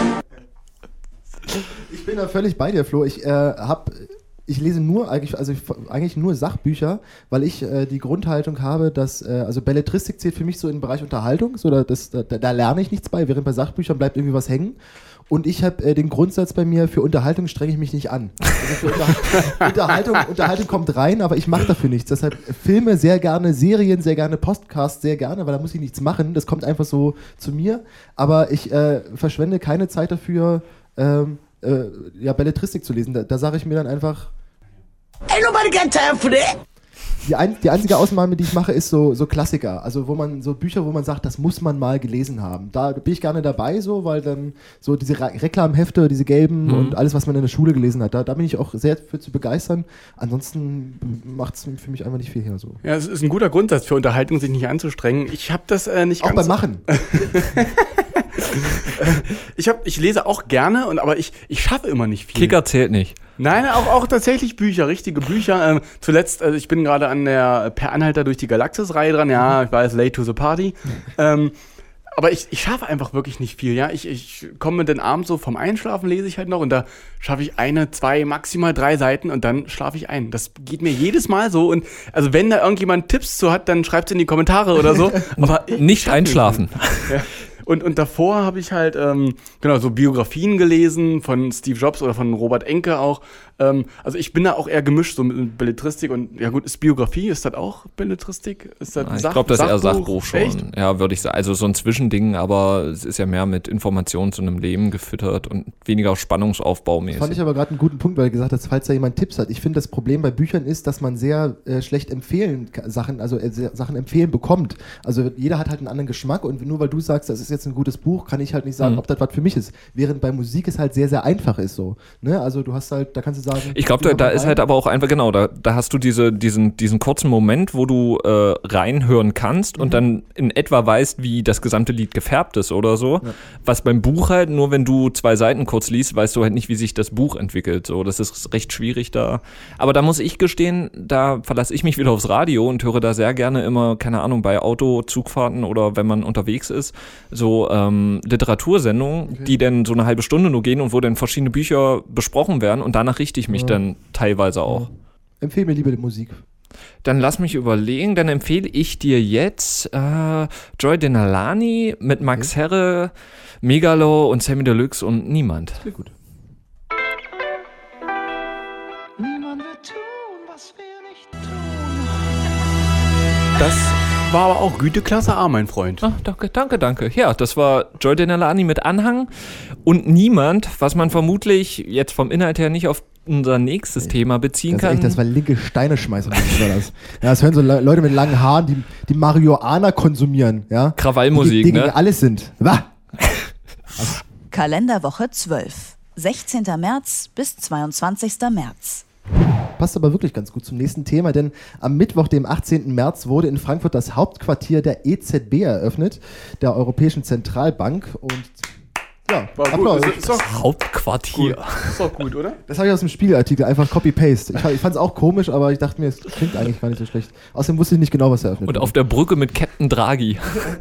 Ich bin da völlig bei dir, Flo. Ich äh, hab, ich lese nur eigentlich, also ich, eigentlich nur Sachbücher, weil ich äh, die Grundhaltung habe, dass äh, also Belletristik zählt für mich so in den Bereich Unterhaltung, so da, das, da, da lerne ich nichts bei, während bei Sachbüchern bleibt irgendwie was hängen. Und ich habe äh, den Grundsatz bei mir, für Unterhaltung strenge ich mich nicht an. Also für Unter- Unterhaltung, Unterhaltung kommt rein, aber ich mache dafür nichts. Deshalb Filme sehr gerne, Serien sehr gerne, Podcasts sehr gerne, weil da muss ich nichts machen. Das kommt einfach so zu mir. Aber ich äh, verschwende keine Zeit dafür, ähm, äh, ja, Belletristik zu lesen. Da, da sage ich mir dann einfach, Ain't nobody got time for that. die, ein, die einzige Ausnahme, die ich mache, ist so, so Klassiker. Also wo man so Bücher, wo man sagt, das muss man mal gelesen haben. Da bin ich gerne dabei, so, weil dann so diese Re- Reklamhefte, diese gelben Mhm. und alles, was man in der Schule gelesen hat, da, da bin ich auch sehr für zu begeistern. Ansonsten macht es für mich einfach nicht viel her. So. Ja, es ist ein guter Grundsatz für Unterhaltung, sich nicht anzustrengen. Ich habe das äh, nicht Auch ganz... beim Machen. ich, hab, ich lese auch gerne, und, aber ich, ich schaffe immer nicht viel. Kicker zählt nicht. Nein, auch, auch tatsächlich Bücher, richtige Bücher. Ähm, zuletzt, also ich bin gerade an der Per Anhalter durch die Galaxis-Reihe dran. Ja, ich weiß, late to the party. ähm, aber ich, ich schaffe einfach wirklich nicht viel. Ja, ich, ich komme dann abends so vom Einschlafen, lese ich halt noch, und da schaffe ich eine, zwei, maximal drei Seiten und dann schlafe ich ein. Das geht mir jedes Mal so. Und also wenn da irgendjemand Tipps zu hat, dann schreibt es in die Kommentare oder so. Aber nicht einschlafen. Ja. Und, und davor habe ich halt, ähm, genau, so Biografien gelesen von Steve Jobs oder von Robert Enke auch. Ähm, also ich bin da auch eher gemischt, so mit Belletristik und, ja gut, ist Biografie, ist das auch Belletristik? Ist das Ja, ich Sach- glaube, das ist eher Sachbuch schon. Echt? Ja, würde ich sagen. Also so ein Zwischending, aber es ist ja mehr mit Informationen zu einem Leben gefüttert und weniger spannungsaufbaumäßig. Fand ich aber gerade einen guten Punkt, weil du gesagt hast, falls da jemand Tipps hat. Ich finde, das Problem bei Büchern ist, dass man sehr äh, schlecht empfehlen ka- Sachen, also äh, sehr, Sachen empfehlen bekommt. Also jeder hat halt einen anderen Geschmack, und nur weil du sagst, das ist jetzt ein gutes Buch, kann ich halt nicht sagen, Mhm. ob das was für mich ist. Während bei Musik es halt sehr, sehr einfach ist so. Ne? Also du hast halt, da kannst du sagen. Ich glaube, geh da, mal da rein. ist halt aber auch einfach, genau, da, da hast du diese, diesen, diesen kurzen Moment, wo du äh, reinhören kannst und Mhm. dann in etwa weißt, wie das gesamte Lied gefärbt ist oder so. Ja. Was beim Buch halt, nur wenn du zwei Seiten kurz liest, weißt du halt nicht, wie sich das Buch entwickelt. So, das ist recht schwierig da. Aber da muss ich gestehen, da verlasse ich mich wieder aufs Radio und höre da sehr gerne immer, keine Ahnung, bei Auto, Zugfahrten oder wenn man unterwegs ist, so ähm, Literatursendungen, Okay. die dann so eine halbe Stunde nur gehen und wo dann verschiedene Bücher besprochen werden, und danach richte ich mich Ja. dann teilweise auch. Empfehl mir lieber die Musik. Dann lass mich überlegen, dann empfehle ich dir jetzt äh, Joy Denalani mit Max Herre, Megalo und Sammy Deluxe und Niemand. Sehr gut. Niemand wird tun, was wir nicht tun. Das war aber auch Güteklasse A, mein Freund. Ah, danke, danke, danke. Ja, das war Joy Denalani mit Anhang und Niemand, was man vermutlich jetzt vom Inhalt her nicht auf unser nächstes Thema beziehen Das, ist kann. echt, das war linke Steine schmeißen. War das. Ja, das hören so Le- Leute mit langen Haaren, die, die Marihuana konsumieren. Ja? Krawallmusik, die, die, die ne? alles sind. Wah! Kalenderwoche zwölf. sechzehnter März bis zweiundzwanzigster März. Passt aber wirklich ganz gut zum nächsten Thema, denn am Mittwoch, dem achtzehnten März, wurde in Frankfurt das Hauptquartier der E Z B eröffnet, der Europäischen Zentralbank. Und ja, War gut. Applaus. Ist, ist doch Hauptquartier. gut. Ist doch gut, oder? Das habe ich aus dem Spiegelartikel, einfach Copy-Paste. Ich, ich fand es auch komisch, aber ich dachte mir, es klingt eigentlich gar nicht so schlecht. Außerdem wusste ich nicht genau, was eröffnet Und wurde. auf der Brücke mit Captain Draghi.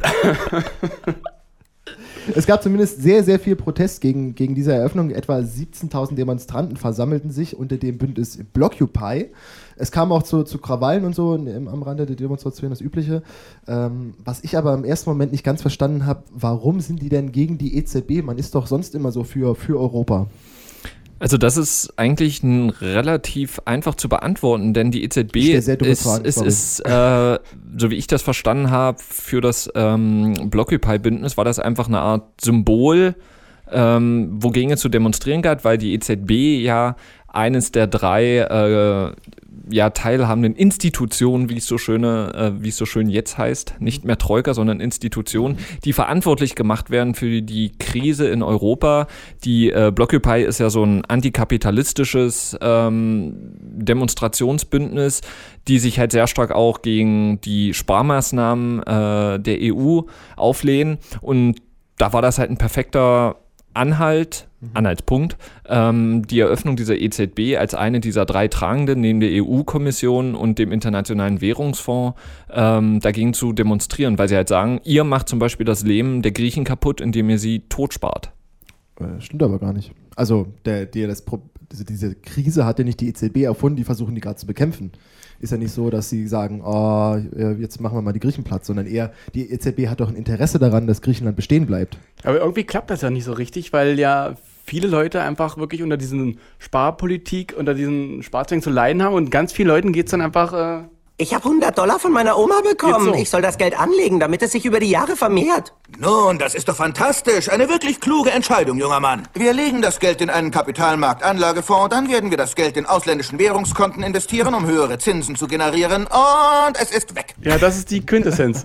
Es gab zumindest sehr, sehr viel Protest gegen, gegen diese Eröffnung. Etwa siebzehntausend Demonstranten versammelten sich unter dem Bündnis Blockupy. Es kam auch zu, zu Krawallen und so im, am Rande der Demonstration, das Übliche. Ähm, was ich aber im ersten Moment nicht ganz verstanden habe, warum sind die denn gegen die E Z B? Man ist doch sonst immer so für, für Europa. Also das ist eigentlich ein relativ einfach zu beantworten, denn die E Z B Ich stell sehr dumme ist, Fragen, ist, sorry. ist äh, so wie ich das verstanden habe, für das ähm, Blockupy-Bündnis war das einfach eine Art Symbol, ähm, wogegen es zu demonstrieren gab, weil die E Z B ja eines der drei äh, ja, teilhabenden Institutionen, wie es so schöne, äh, wie es so schön jetzt heißt, nicht mehr Troika, sondern Institutionen, die verantwortlich gemacht werden für die Krise in Europa. Die äh, Blockupy ist ja so ein antikapitalistisches ähm, Demonstrationsbündnis, die sich halt sehr stark auch gegen die Sparmaßnahmen äh, der E U auflehnen. Und da war das halt ein perfekter Anhalt, Anhaltspunkt, ähm, die Eröffnung dieser E Z B als eine dieser drei Tragenden neben der E U-Kommission und dem Internationalen Währungsfonds ähm, dagegen zu demonstrieren, weil sie halt sagen, ihr macht zum Beispiel das Leben der Griechen kaputt, indem ihr sie totspart. Äh, stimmt aber gar nicht. Also der, der das Pro- diese, diese Krise hat ja nicht die E Z B erfunden, die versuchen die gerade zu bekämpfen. Ist ja nicht so, dass sie sagen, oh, jetzt machen wir mal die Griechen platt, sondern eher, die E Z B hat doch ein Interesse daran, dass Griechenland bestehen bleibt. Aber irgendwie klappt das ja nicht so richtig, weil ja viele Leute einfach wirklich unter diesen Sparpolitik, unter diesen Sparzwängen zu leiden haben und ganz vielen Leuten geht es dann einfach... Äh Ich habe hundert Dollar von meiner Oma bekommen. Geht so. Ich soll das Geld anlegen, damit es sich über die Jahre vermehrt. Nun, das ist doch fantastisch. Eine wirklich kluge Entscheidung, junger Mann. Wir legen das Geld in einen Kapitalmarktanlagefonds, dann werden wir das Geld in ausländischen Währungskonten investieren, um höhere Zinsen zu generieren, und es ist weg. Ja, das ist die Quintessenz.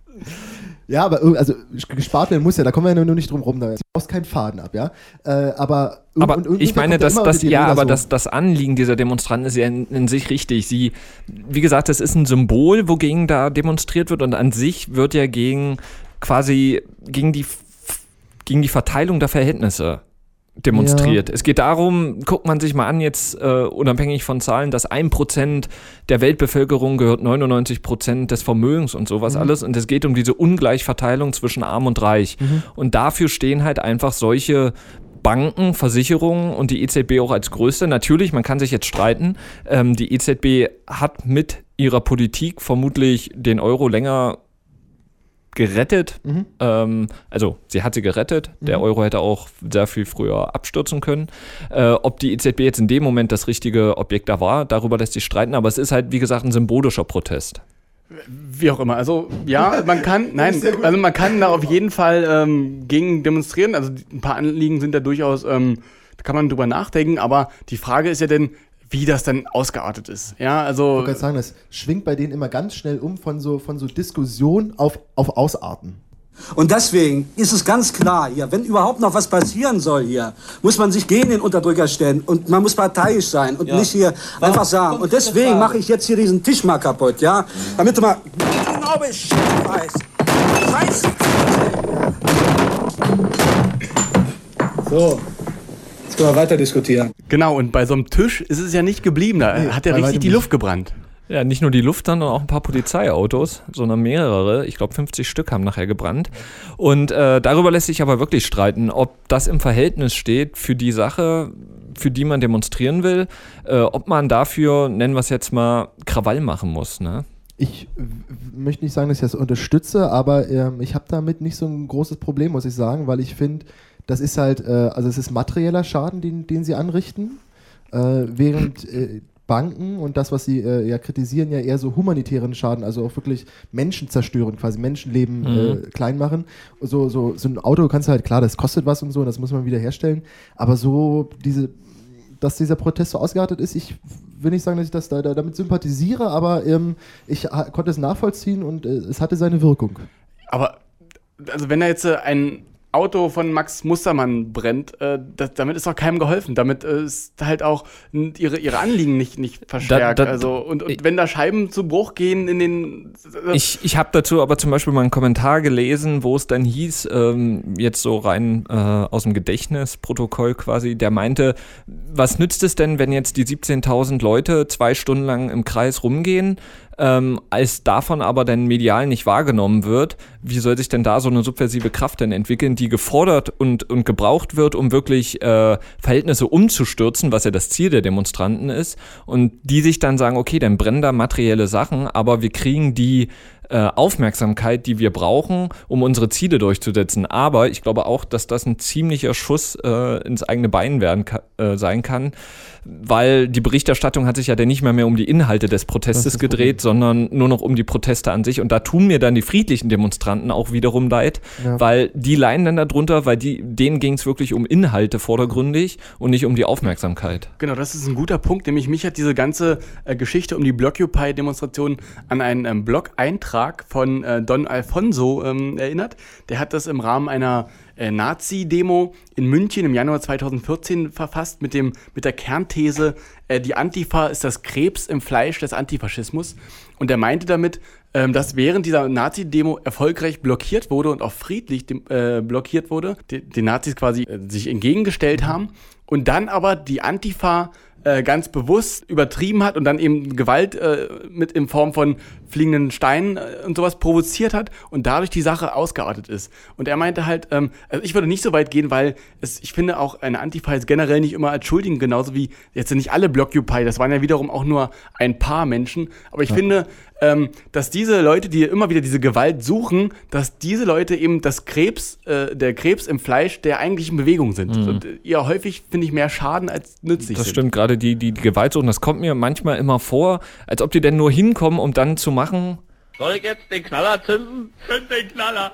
Ja, aber ir- also gespart werden muss ja, da kommen wir ja nur nicht drum rum. Da du brauchst keinen Faden ab, ja. Äh, aber ir- Aber und- und ich irgendwer meine, kommt ja dass immer das, mit dem ja, Leder aber so. das, das Anliegen dieser Demonstranten ist ja in, in sich richtig. Sie, wie gesagt, das ist ein Symbol, wogegen da demonstriert wird und an sich wird ja gegen quasi gegen die f- gegen die Verteilung der Verhältnisse demonstriert. Ja. Es geht darum, guckt man sich mal an jetzt, äh, unabhängig von Zahlen, dass ein Prozent der Weltbevölkerung gehört neunundneunzig Prozent des Vermögens und sowas Mhm. alles. Und es geht um diese Ungleichverteilung zwischen Arm und Reich. Mhm. Und dafür stehen halt einfach solche Banken, Versicherungen und die E Z B auch als größte. Natürlich, man kann sich jetzt streiten. Ähm, die E Z B hat mit ihrer Politik vermutlich den Euro länger gerettet. Mhm. Ähm, also sie hat sie gerettet. Der Mhm. Euro hätte auch sehr viel früher abstürzen können. Äh, ob die E Z B jetzt in dem Moment das richtige Objekt da war, darüber lässt sich streiten. Aber es ist halt, wie gesagt, ein symbolischer Protest. Wie auch immer. Also ja, man kann, nein, also man kann da auf jeden Fall ähm, gegen demonstrieren. Also die- ein paar Anliegen sind da durchaus, ähm, da kann man drüber nachdenken. Aber die Frage ist ja denn, wie das dann ausgeartet ist. Ja, Ich also wollte gerade sagen, das schwingt bei denen immer ganz schnell um von so, von so Diskussion auf, auf Ausarten. Und deswegen ist es ganz klar hier, wenn überhaupt noch was passieren soll hier, muss man sich gegen den Unterdrücker stellen und man muss parteiisch sein und Ja. nicht hier einfach sagen. Und deswegen mache ich jetzt hier diesen Tisch mal kaputt, ja, damit du mal genau Bescheid weißt. Scheiße. So, jetzt können wir weiter diskutieren. genau, und bei so einem Tisch ist es ja nicht geblieben. Da Nee, hat ja bei richtig weitem die nicht. Luft gebrannt. Ja, nicht nur die Luft, sondern auch ein paar Polizeiautos, sondern mehrere. Ich glaube, fünfzig Stück haben nachher gebrannt. Und äh, darüber lässt sich aber wirklich streiten, ob das im Verhältnis steht für die Sache, für die man demonstrieren will, äh, ob man dafür, nennen wir es jetzt mal, Krawall machen muss, ne? Ich w- w- möchte nicht sagen, dass ich das unterstütze, aber ähm, ich habe damit nicht so ein großes Problem, muss ich sagen, weil ich finde, das ist halt, äh, also es ist materieller Schaden, den, den sie anrichten, äh, während äh, Banken und das, was sie äh, ja kritisieren, ja eher so humanitären Schaden, also auch wirklich Menschen zerstören, quasi Menschenleben Mhm. äh, klein machen. So, so, so ein Auto kannst du halt, klar, das kostet was und so, das muss man wieder herstellen, aber so diese, dass dieser Protest so ausgeartet ist, ich will nicht sagen, dass ich das da, da damit sympathisiere, aber ähm, ich ha- konnte es nachvollziehen und äh, es hatte seine Wirkung. Aber also wenn da jetzt äh, ein Auto von Max Mustermann brennt, äh, das, damit ist doch keinem geholfen. Damit äh, ist halt auch n- ihre, ihre Anliegen nicht, nicht verstärkt. Da- da- also und, und wenn da Scheiben zu Bruch gehen in den Ich, ich habe dazu aber zum Beispiel mal einen Kommentar gelesen, wo es dann hieß, ähm, jetzt so rein äh, aus dem Gedächtnisprotokoll quasi, der meinte, was nützt es denn, wenn jetzt die siebzehntausend Leute zwei Stunden lang im Kreis rumgehen, ähm, als davon aber dann medial nicht wahrgenommen wird? Wie soll sich denn da so eine subversive Kraft denn entwickeln, die gefordert und, und gebraucht wird, um wirklich äh, Verhältnisse umzustürzen, was ja das Ziel der Demonstranten ist, und die sich dann sagen, okay, dann brennen da materielle Sachen, aber wir kriegen die äh, Aufmerksamkeit, die wir brauchen, um unsere Ziele durchzusetzen. Aber ich glaube auch, dass das ein ziemlicher Schuss äh, ins eigene Bein werden ka- äh, sein kann, weil die Berichterstattung hat sich ja dann nicht mehr, mehr um die Inhalte des Protestes gedreht, sondern nur noch um die Proteste an sich. Und da tun mir dann die friedlichen Demonstranten auch wiederum leid, Ja. weil die leiden dann darunter, weil die, denen ging es wirklich um Inhalte vordergründig und nicht um die Aufmerksamkeit. Genau, das ist ein guter Punkt. Nämlich mich hat diese ganze äh, Geschichte um die Blockupy-Demonstration an einen ähm, Blog-Eintrag von äh, Don Alfonso ähm, erinnert. Der hat das im Rahmen einer äh, Nazi-Demo in München im Januar zweitausendvierzehn verfasst mit, dem, mit der Kernthese, äh, die Antifa ist das Krebs im Fleisch des Antifaschismus. Und er meinte damit, ähm, dass während dieser Nazi-Demo erfolgreich blockiert wurde und auch friedlich dem, äh, blockiert wurde, die, die Nazis quasi äh, sich entgegengestellt haben und dann aber die Antifa äh, ganz bewusst übertrieben hat und dann eben Gewalt äh, mit in Form von fliegenden Steinen äh, und sowas provoziert hat und dadurch die Sache ausgeartet ist. Und er meinte halt, ähm, also ich würde nicht so weit gehen, weil es, ich finde auch eine Antifa jetzt generell nicht immer als Schuldigen, genauso wie jetzt sind nicht alle Blockupy, das waren ja wiederum auch nur ein paar Menschen, aber ich Ja. finde, ähm, dass diese Leute, die immer wieder diese Gewalt suchen, dass diese Leute eben das Krebs, äh, der Krebs im Fleisch der eigentlichen Bewegung sind. Mhm. Und äh, ihr häufig, finde ich, mehr schaden als nützlich Das sind. stimmt, gerade die, die, die Gewalt suchen, das kommt mir manchmal immer vor, als ob die denn nur hinkommen, um dann zu machen, Soll ich jetzt den Knaller zünden? Zünd den Knaller!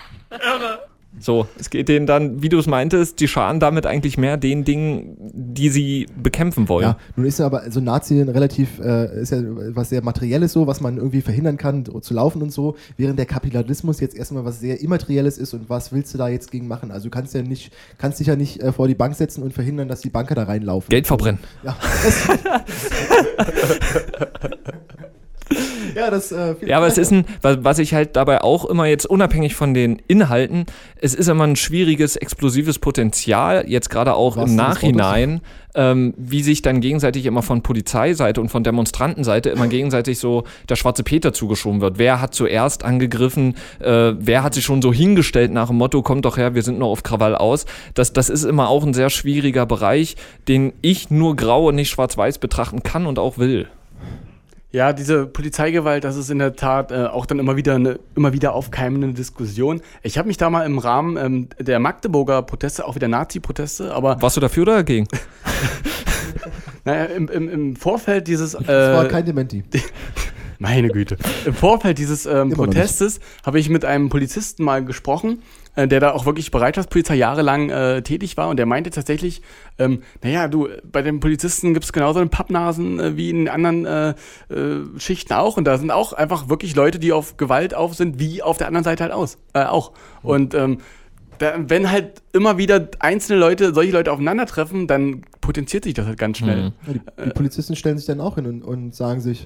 Irre! so, es geht denen dann, wie du es meintest, die schaden damit eigentlich mehr den Dingen, die sie bekämpfen wollen. Ja, nun ist ja aber so Nazi ein relativ, äh, ist ja was sehr Materielles so, was man irgendwie verhindern kann, zu laufen und so, während der Kapitalismus jetzt erstmal was sehr Immaterielles ist und was willst du da jetzt gegen machen? Also du kannst ja nicht, kannst dich ja nicht äh, vor die Bank setzen und verhindern, dass die Banker da reinlaufen. Geld verbrennen. Ja. Ja, das, äh, ja, aber es ist ein, was ich halt dabei auch immer jetzt unabhängig von den Inhalten, es ist immer ein schwieriges, explosives Potenzial, jetzt gerade auch Was im Nachhinein, ähm, wie sich dann gegenseitig immer von Polizeiseite und von Demonstrantenseite immer gegenseitig so der schwarze Peter zugeschoben wird. Wer hat zuerst angegriffen, äh, wer hat sich schon so hingestellt nach dem Motto, kommt doch her, wir sind nur auf Krawall aus. Das, das ist immer auch ein sehr schwieriger Bereich, den ich nur grau und nicht schwarz-weiß betrachten kann und auch will. Ja, diese Polizeigewalt, das ist in der Tat äh, auch dann immer wieder eine immer wieder aufkeimende Diskussion. Ich habe mich da mal im Rahmen ähm, der Magdeburger Proteste, auch wieder Nazi-Proteste, aber... Warst du dafür oder dagegen? Naja, im, im, im Vorfeld dieses... Äh, das war kein Dementi. Meine Güte. Im Vorfeld dieses ähm, Protestes habe ich mit einem Polizisten mal gesprochen, äh, der da auch wirklich Bereitschaftspolizei jahrelang äh, tätig war und der meinte tatsächlich, ähm, naja, du, bei den Polizisten gibt es genauso eine Pappnasen äh, wie in anderen äh, äh, Schichten auch und da sind auch einfach wirklich Leute, die auf Gewalt auf sind, wie auf der anderen Seite halt aus, äh, auch. Und ähm, da, wenn halt immer wieder einzelne Leute, solche Leute aufeinandertreffen, dann potenziert sich das halt ganz schnell. Ja, die, die Polizisten stellen sich dann auch hin und, und sagen sich...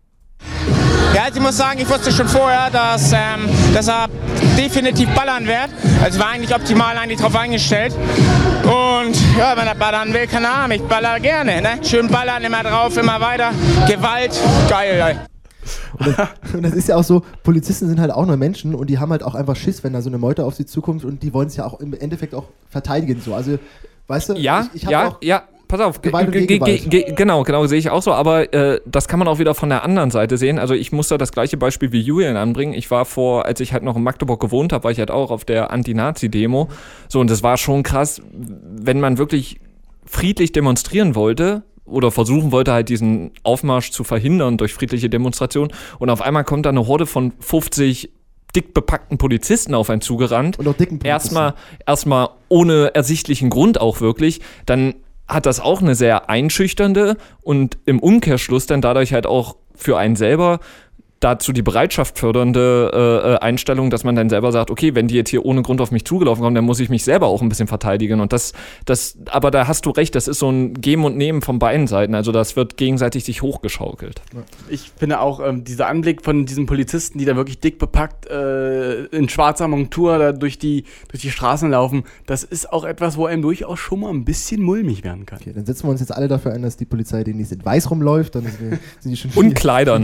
Ja, also ich muss sagen, ich wusste schon vorher, dass, ähm, dass er definitiv ballern wird. Also war eigentlich optimal eigentlich drauf eingestellt. Und ja, wenn er ballern will, keine Ahnung, ich baller gerne. Ne? Schön ballern, immer drauf, immer weiter. Gewalt, geil, ey. Und das, und das ist ja auch so, Polizisten sind halt auch nur Menschen und die haben halt auch einfach Schiss, wenn da so eine Meute auf sie zukommt und die wollen es ja auch im Endeffekt auch verteidigen. So. Also, weißt du, ja, ich, ich habe ja, auch... ja. Pass auf, Gewalt und ge- ge- Gegengewalt. ge- genau, genau, sehe ich auch so, aber äh, das kann man auch wieder von der anderen Seite sehen. Also ich muss da das gleiche Beispiel wie Julian anbringen. Ich war vor, als ich halt noch in Magdeburg gewohnt habe, war ich halt auch auf der Anti-Nazi-Demo. So, und das war schon krass, wenn man wirklich friedlich demonstrieren wollte oder versuchen wollte, halt diesen Aufmarsch zu verhindern durch friedliche Demonstrationen und auf einmal kommt da eine Horde von fünfzig dick bepackten Polizisten auf einen zugerannt. Und auch dicken Polizisten. Erstmal, erstmal ohne ersichtlichen Grund auch wirklich, dann hat das auch eine sehr einschüchternde und im Umkehrschluss dann dadurch halt auch für einen selber dazu die Bereitschaft fördernde äh, Einstellung, dass man dann selber sagt, okay, wenn die jetzt hier ohne Grund auf mich zugelaufen kommen, dann muss ich mich selber auch ein bisschen verteidigen. Und das, das, aber da hast du recht, das ist so ein Geben und Nehmen von beiden Seiten. Also das wird gegenseitig sich hochgeschaukelt. Ich finde auch, ähm, dieser Anblick von diesen Polizisten, die da wirklich dick bepackt äh, in schwarzer Montur da durch die, durch die Straßen laufen, das ist auch etwas, wo einem durchaus schon mal ein bisschen mulmig werden kann. Okay, dann setzen wir uns jetzt alle dafür ein, dass die Polizei demnächst in weiß rumläuft. Dann sind die schon und Kleidern.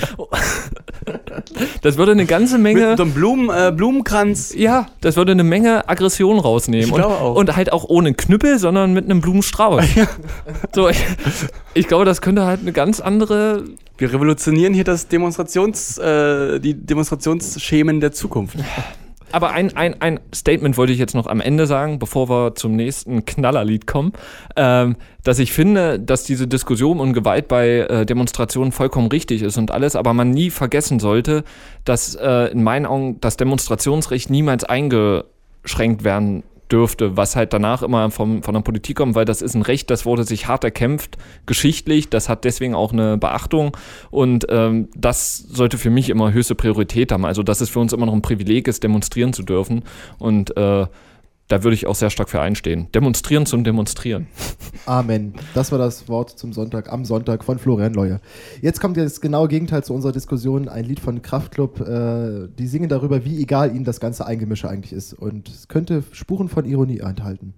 Das würde eine ganze Menge... Mit so einem Blumen, äh, Blumenkranz. Ja, das würde eine Menge Aggression rausnehmen. Ich und, glaube auch. und halt auch ohne Knüppel, sondern mit einem Blumenstrauß. Ja. So, ich, ich glaube, das könnte halt eine ganz andere... Wir revolutionieren hier das Demonstrations, äh, die Demonstrationsschemen der Zukunft. Aber ein, ein, ein Statement wollte ich jetzt noch am Ende sagen, bevor wir zum nächsten Knallerlied kommen, ähm, dass ich finde, dass diese Diskussion um Gewalt bei äh, Demonstrationen vollkommen richtig ist und alles, aber man nie vergessen sollte, dass äh, in meinen Augen das Demonstrationsrecht niemals eingeschränkt werden dürfte, was halt danach immer vom, von der Politik kommt, weil das ist ein Recht, das wurde sich hart erkämpft, geschichtlich, das hat deswegen auch eine Beachtung und ähm, das sollte für mich immer höchste Priorität haben, also dass es für uns immer noch ein Privileg ist, demonstrieren zu dürfen und äh, da würde ich auch sehr stark für einstehen. Demonstrieren zum Demonstrieren. Amen. Das war das Wort zum Sonntag, am Sonntag von Florian Leue. Jetzt kommt das genaue Gegenteil zu unserer Diskussion, ein Lied von Kraftklub. Äh, die singen darüber, wie egal ihnen das ganze Eingemische eigentlich ist. Und es könnte Spuren von Ironie enthalten.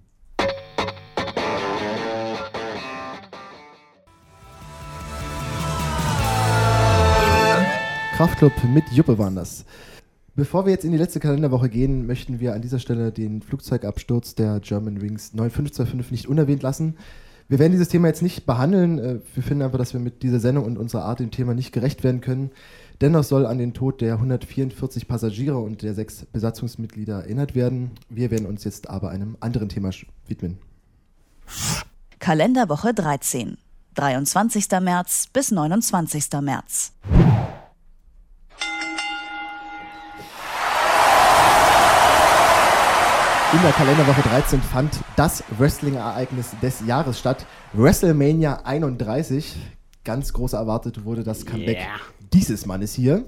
Kraftklub mit Juppe waren das. Bevor wir jetzt in die letzte Kalenderwoche gehen, möchten wir an dieser Stelle den Flugzeugabsturz der Germanwings neun fünf zwei fünf nicht unerwähnt lassen. Wir werden dieses Thema jetzt nicht behandeln. Wir finden einfach, dass wir mit dieser Sendung und unserer Art dem Thema nicht gerecht werden können. Dennoch soll an den Tod der hundertvierundvierzig Passagiere und der sechs Besatzungsmitglieder erinnert werden. Wir werden uns jetzt aber einem anderen Thema widmen. Kalenderwoche dreizehn, dreiundzwanzigster März bis neunundzwanzigster März. In der Kalenderwoche dreizehn fand das Wrestling-Ereignis des Jahres statt. WrestleMania einunddreißig. Ganz groß erwartet wurde das Comeback yeah. dieses Mannes hier.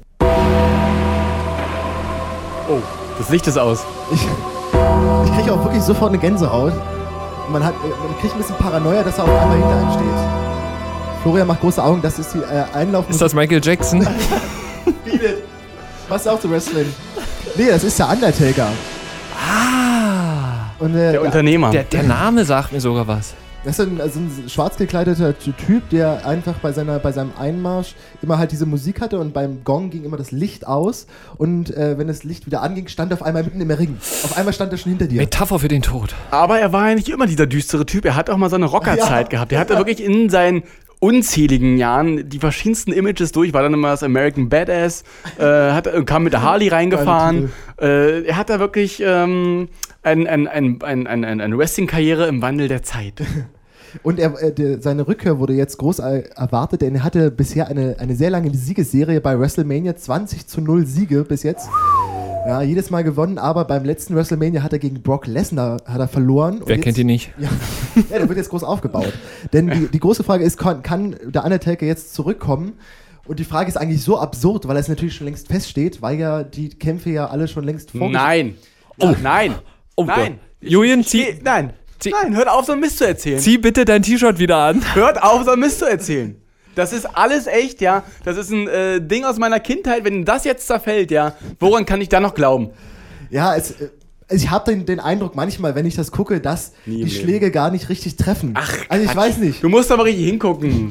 Oh, das Licht ist aus. Ich, ich kriege auch wirklich sofort eine Gänsehaut. Man, hat, man kriegt ein bisschen Paranoia, dass er auf einmal hinter einem steht. Florian macht große Augen, das ist die äh, Einlauf. Ist das Michael Jackson? Beat it. Passt auch zu Wrestling. Nee, das ist der Undertaker. Ah. Und, äh, Der Unternehmer. Der, der Name sagt mir sogar was. Das ist ein, also ein schwarz gekleideter Typ, der einfach bei, seiner, bei seinem Einmarsch immer halt diese Musik hatte und beim Gong ging immer das Licht aus und äh, wenn das Licht wieder anging, stand er auf einmal mitten im Ring. Auf einmal stand er schon hinter dir. Metapher für den Tod. Aber er war ja nicht immer dieser düstere Typ. Er hat auch mal so eine Rockerzeit Ja. gehabt. Er hatte ja. wirklich in seinen unzähligen Jahren die verschiedensten Images durch. War dann immer das American Badass, äh, hat, kam mit der Harley reingefahren. Äh, er hat da wirklich ähm, ein, ein, ein, ein, ein, ein, eine Wrestling-Karriere im Wandel der Zeit. Und er, äh, der, seine Rückkehr wurde jetzt groß erwartet, denn er hatte bisher eine, eine sehr lange Siegesserie bei WrestleMania, zwanzig zu null Siege bis jetzt. Ja, jedes Mal gewonnen, aber beim letzten WrestleMania hat er gegen Brock Lesnar hat er verloren. Wer und kennt jetzt, ihn nicht? Ja, ja, der wird jetzt groß aufgebaut. Denn die, die große Frage ist, kann, kann der Undertaker jetzt zurückkommen? Und die Frage ist eigentlich so absurd, weil es natürlich schon längst feststeht, weil ja die Kämpfe ja alle schon längst vorgestellt Nein. Oh. Nein. Oh Nein. Julian, zieh, Geh- Nein. Nein, hört auf, so einen Mist zu erzählen. zieh bitte dein T-Shirt wieder an. Hört auf, so einen Mist zu erzählen. Das ist alles echt, ja. Das ist ein äh, Ding aus meiner Kindheit. Wenn das jetzt zerfällt, ja, woran kann ich da noch glauben? Ja, es, äh, ich habe den, den Eindruck manchmal, wenn ich das gucke, dass Nie die im Schläge gar nicht richtig treffen. Ach, also ich Quatsch. weiß nicht. Du musst aber richtig hingucken.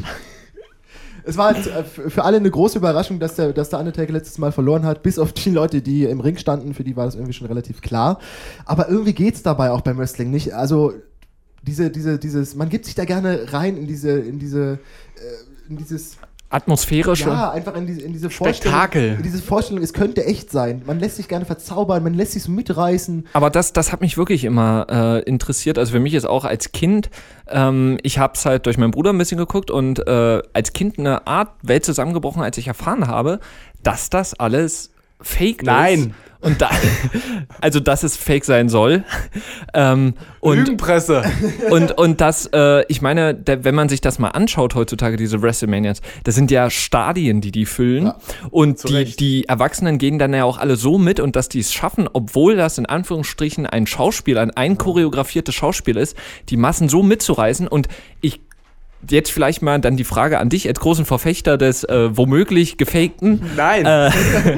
Es war halt, äh, f- für alle eine große Überraschung, dass der, dass der Undertaker letztes Mal verloren hat, bis auf die Leute, die im Ring standen, für die war das irgendwie schon relativ klar. Aber irgendwie geht's dabei auch beim Wrestling nicht. Also diese, diese, dieses, man gibt sich da gerne rein in diese, in diese, äh, in dieses Atmosphärische. Ja, einfach in diese, in diese Spektakel. Vorstellung. In diese Vorstellung, es könnte echt sein. Man lässt sich gerne verzaubern, man lässt sich so mitreißen. Aber das, das hat mich wirklich immer äh, interessiert. Also für mich ist auch als Kind, ähm, ich habe es halt durch meinen Bruder ein bisschen geguckt und äh, als Kind eine Art Welt zusammengebrochen, als ich erfahren habe, dass das alles fake Nein. ist. Und da, also dass es fake sein soll. ähm, und, Lügenpresse. und, und das, äh, ich meine, der, wenn man sich das mal anschaut heutzutage, diese WrestleManias, das sind ja Stadien, die die füllen. Ja, und zu die, Recht. die Erwachsenen gehen dann ja auch alle so mit und dass die es schaffen, obwohl das in Anführungsstrichen ein Schauspiel, ein einchoreografiertes Schauspiel ist, die Massen so mitzureißen. Und ich Jetzt vielleicht mal dann die Frage an dich als großen Verfechter des äh, womöglich gefakten. Nein. Äh,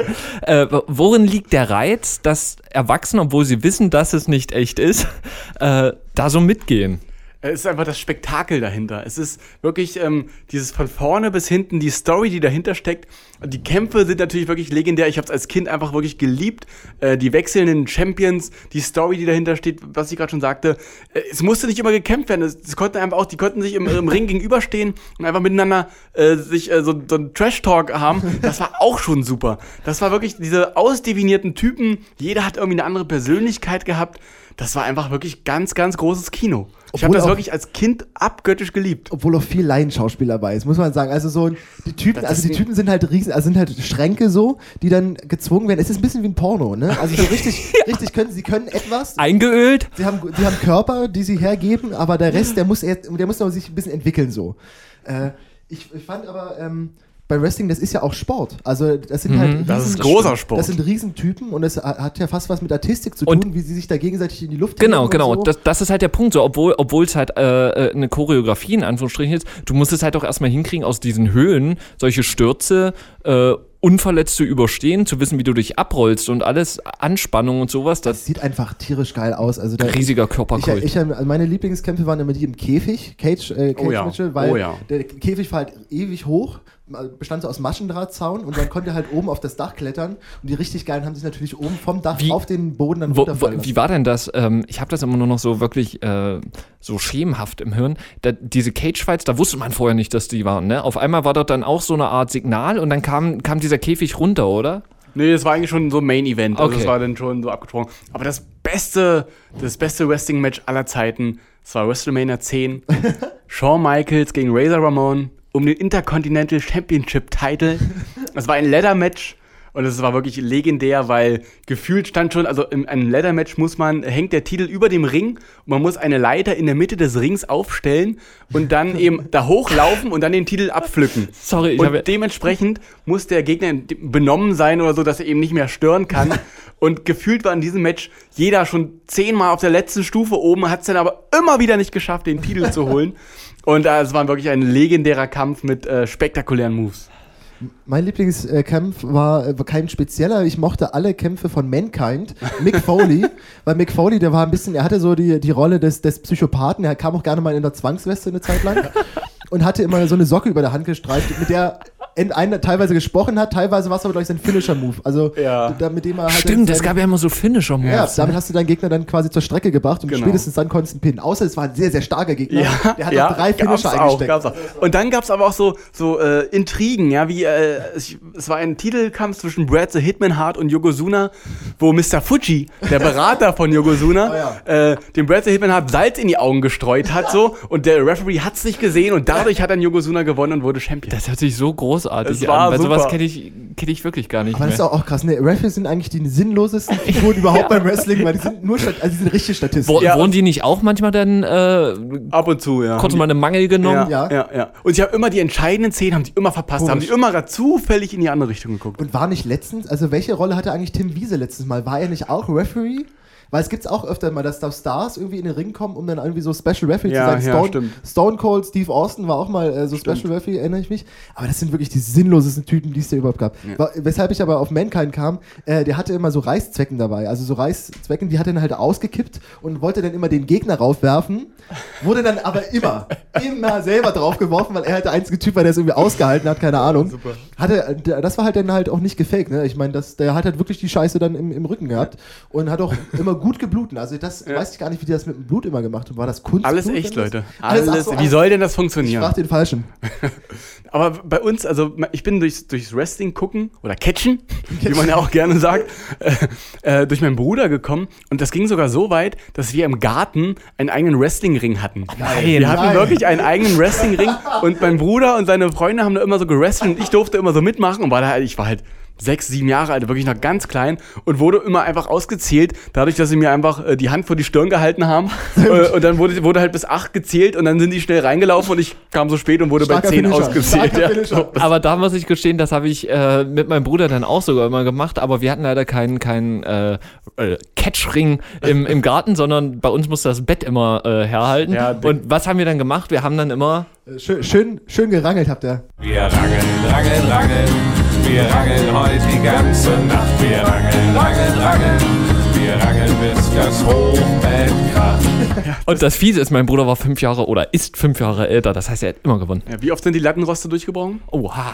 äh, worin liegt der Reiz, dass Erwachsene, obwohl sie wissen, dass es nicht echt ist, äh, da so mitgehen? Es ist einfach das Spektakel dahinter. Es ist wirklich ähm, dieses von vorne bis hinten, die Story, die dahinter steckt. Und die Kämpfe sind natürlich wirklich legendär. Ich habe es als Kind einfach wirklich geliebt. Äh, die wechselnden Champions, die Story, die dahinter steht, was ich gerade schon sagte. Äh, es musste nicht immer gekämpft werden. Es, es konnte einfach auch, die konnten sich im, im Ring gegenüberstehen und einfach miteinander äh, sich äh, so, so einen Trash-Talk haben. Das war auch schon super. Das war wirklich diese ausdefinierten Typen. Jeder hat irgendwie eine andere Persönlichkeit gehabt. Das war einfach wirklich ganz, ganz großes Kino. Ich habe Obwohl das auch- wirklich als Kind abgöttisch geliebt. Obwohl auch viel Laienschauspiel dabei ist, muss man sagen. Also so die Typen, Das also ist die ein- Typen sind halt riesen, also sind halt Schränke so, die dann gezwungen werden. Es ist ein bisschen wie ein Porno, ne? Also so richtig, richtig können sie können etwas. Eingeölt? Sie haben, sie haben Körper, die sie hergeben, aber der Rest, der muss erst, der muss noch sich ein bisschen entwickeln so. Äh, ich, ich fand aber ähm, bei Wrestling, das ist ja auch Sport. Also das sind Mhm. halt Das ist riesen- großer Sport. Das sind Riesentypen und es hat ja fast was mit Artistik zu Und- tun, wie sie sich da gegenseitig in die Luft Genau, heben genau. und so. Das, das ist halt der Punkt. So, obwohl obwohl es halt äh, äh, eine Choreografie in Anführungsstrichen ist, du musst es halt auch erstmal hinkriegen, aus diesen Höhen solche Stürze äh, unverletzt zu überstehen, zu wissen, wie du dich abrollst und alles, Anspannung und sowas. Das, Das sieht einfach tierisch geil aus. Also da, riesiger ich, Körperkult. ich, also meine Lieblingskämpfe waren immer die im Käfig, Cage, äh, Cage Oh ja, Match, weil oh ja. der Käfig war halt ewig hoch, bestand so aus Maschendrahtzaun und man konnte halt oben auf das Dach klettern und die richtig geilen haben sich natürlich oben vom Dach Wie- auf den Boden dann Wo, wo, runterfallen wie lassen. war denn das? Ähm, ich habe das immer nur noch so wirklich äh, so schemenhaft im Hirn. Da, diese Cage-Fights, da wusste man vorher nicht, dass die waren. Ne? Auf einmal war dort dann auch so eine Art Signal und dann kam, kam dieser Käfig runter, oder? Nee, das war eigentlich schon so ein Main-Event. Also Okay. das war dann schon so abgesprochen. Aber das beste, das beste Wrestling-Match aller Zeiten, das war WrestleMania zehn. Shawn Michaels gegen Razor Ramon um den Intercontinental Championship Title. Das war ein Ladder-Match. Und es war wirklich legendär, weil gefühlt stand schon, also in einem Leather-Match muss man, hängt der Titel über dem Ring und man muss eine Leiter in der Mitte des Rings aufstellen und dann eben da hochlaufen und dann den Titel abpflücken. Sorry, ich und habe- dementsprechend muss der Gegner benommen sein oder so, dass er eben nicht mehr stören kann. Und gefühlt war in diesem Match jeder schon zehnmal auf der letzten Stufe oben, hat es dann aber immer wieder nicht geschafft, den Titel zu holen. Und äh, es war wirklich ein legendärer Kampf mit äh, spektakulären Moves. Mein Lieblingskampf war kein spezieller. Ich mochte alle Kämpfe von Mankind. Mick Foley. Weil Mick Foley, der war ein bisschen, er hatte so die, die Rolle des, des Psychopathen. Er kam auch gerne mal in der Zwangsweste eine Zeit lang. Und hatte immer so eine Socke über der Hand gestreift, mit der er einen teilweise gesprochen hat, teilweise war es aber, glaube ich, sein Finisher-Move. Also, ja. da, mit dem er halt Stimmt, es gab ja immer so Finisher-Moves. Ja, damit hast du deinen Gegner dann quasi zur Strecke gebracht und genau. spätestens dann konntest du ihn pinnen. Außer es war ein sehr, sehr starker Gegner. Ja, der hat ja, noch drei Finisher auch, eingesteckt. Gab's auch. Und dann gab es aber auch so, so äh, Intrigen, ja, wie äh, es, es war ein Titelkampf zwischen Brad the Hitman Hart und Yokozuna, wo Mister Fuji, der Berater von Yokozuna, oh, ja. äh, dem Brad the Hitman Hart Salz in die Augen gestreut hat so und der Referee hat es nicht gesehen und dadurch hat dann Yokozuna gewonnen und wurde Champion. Das hört sich so großartig das war an, weil super. sowas kenne ich, kenn ich wirklich gar nicht Aber mehr. das ist auch, auch krass, ne? Referees sind eigentlich die sinnlosesten Figuren überhaupt ja. beim Wrestling, weil die sind nur Stat- also die sind richtig Statisten. Wo, ja. Wurden die nicht auch manchmal dann äh, ab und zu, ja. kurz mal eine Mangel genommen? Ja, ja, ja. ja. Und sie haben immer die entscheidenden Szenen, haben die immer verpasst, Komisch. haben die immer grad zufällig in die andere Richtung geguckt. Und war nicht letztens, also welche Rolle hatte eigentlich Tim Wiese letztes Mal? War er nicht auch Referee? Weil es gibt es auch öfter mal, dass da Stars irgendwie in den Ring kommen, um dann irgendwie so Special Referee ja, zu sein. Ja, Stone, stimmt. Stone Cold, Steve Austin war auch mal äh, so Stimmt. Special Referee, erinnere ich mich. Aber das sind wirklich die sinnlosesten Typen, die es da überhaupt gab. Ja. War, weshalb ich aber auf Mankind kam, äh, der hatte immer so Reißzwecken dabei. Also so Reißzwecken, die hat er dann halt ausgekippt und wollte dann immer den Gegner raufwerfen. Wurde dann aber immer, immer selber draufgeworfen, weil er halt der einzige Typ war, der es irgendwie ausgehalten hat, keine Ahnung. Super. Hatte, das war halt dann halt auch nicht gefaked, ne? Ich meine, der hat halt wirklich die Scheiße dann im, im Rücken gehabt und hat auch immer gut gebluten. Also das ja. weiß ich gar nicht, wie die das mit dem Blut immer gemacht haben. War das Kunstblut? Alles echt, Leute. Alles, Alles, so, wie soll denn das funktionieren? Ich frag den Falschen. Aber bei uns, also ich bin durchs, durchs Wrestling gucken oder catchen, wie man ja auch gerne sagt, äh, äh, durch meinen Bruder gekommen und das ging sogar so weit, dass wir im Garten einen eigenen Wrestling-Ring hatten. Nein, wir hatten nein. wirklich einen eigenen Wrestling-Ring und mein Bruder und seine Freunde haben da immer so gewrestelt und ich durfte immer so mitmachen und war da halt, ich war halt sechs, sieben Jahre alt, wirklich noch ganz klein und wurde immer einfach ausgezählt, dadurch, dass sie mir einfach äh, die Hand vor die Stirn gehalten haben äh, und dann wurde, wurde halt bis acht gezählt und dann sind die schnell reingelaufen und ich kam so spät und wurde Starker bei zehn Finisher. ausgezählt. Ja. Aber da muss ich gestehen, das habe ich äh, mit meinem Bruder dann auch sogar immer gemacht, aber wir hatten leider keinen kein, äh, äh, Catchring im, im Garten, sondern bei uns musste das Bett immer äh, herhalten. Ja, und was haben wir dann gemacht? Wir haben dann immer... Schön, schön, schön gerangelt habt ihr. Wir rangeln, rangeln, rangeln. Wir rangeln heute die ganze Nacht. Wir rangeln, rangeln, rangeln. Wir rangeln, bis das Hochbett kracht. Und das Fiese ist, mein Bruder war fünf Jahre oder ist fünf Jahre älter. Das heißt, er hat immer gewonnen. Ja, wie oft sind die Lattenroste durchgebrochen? Oha.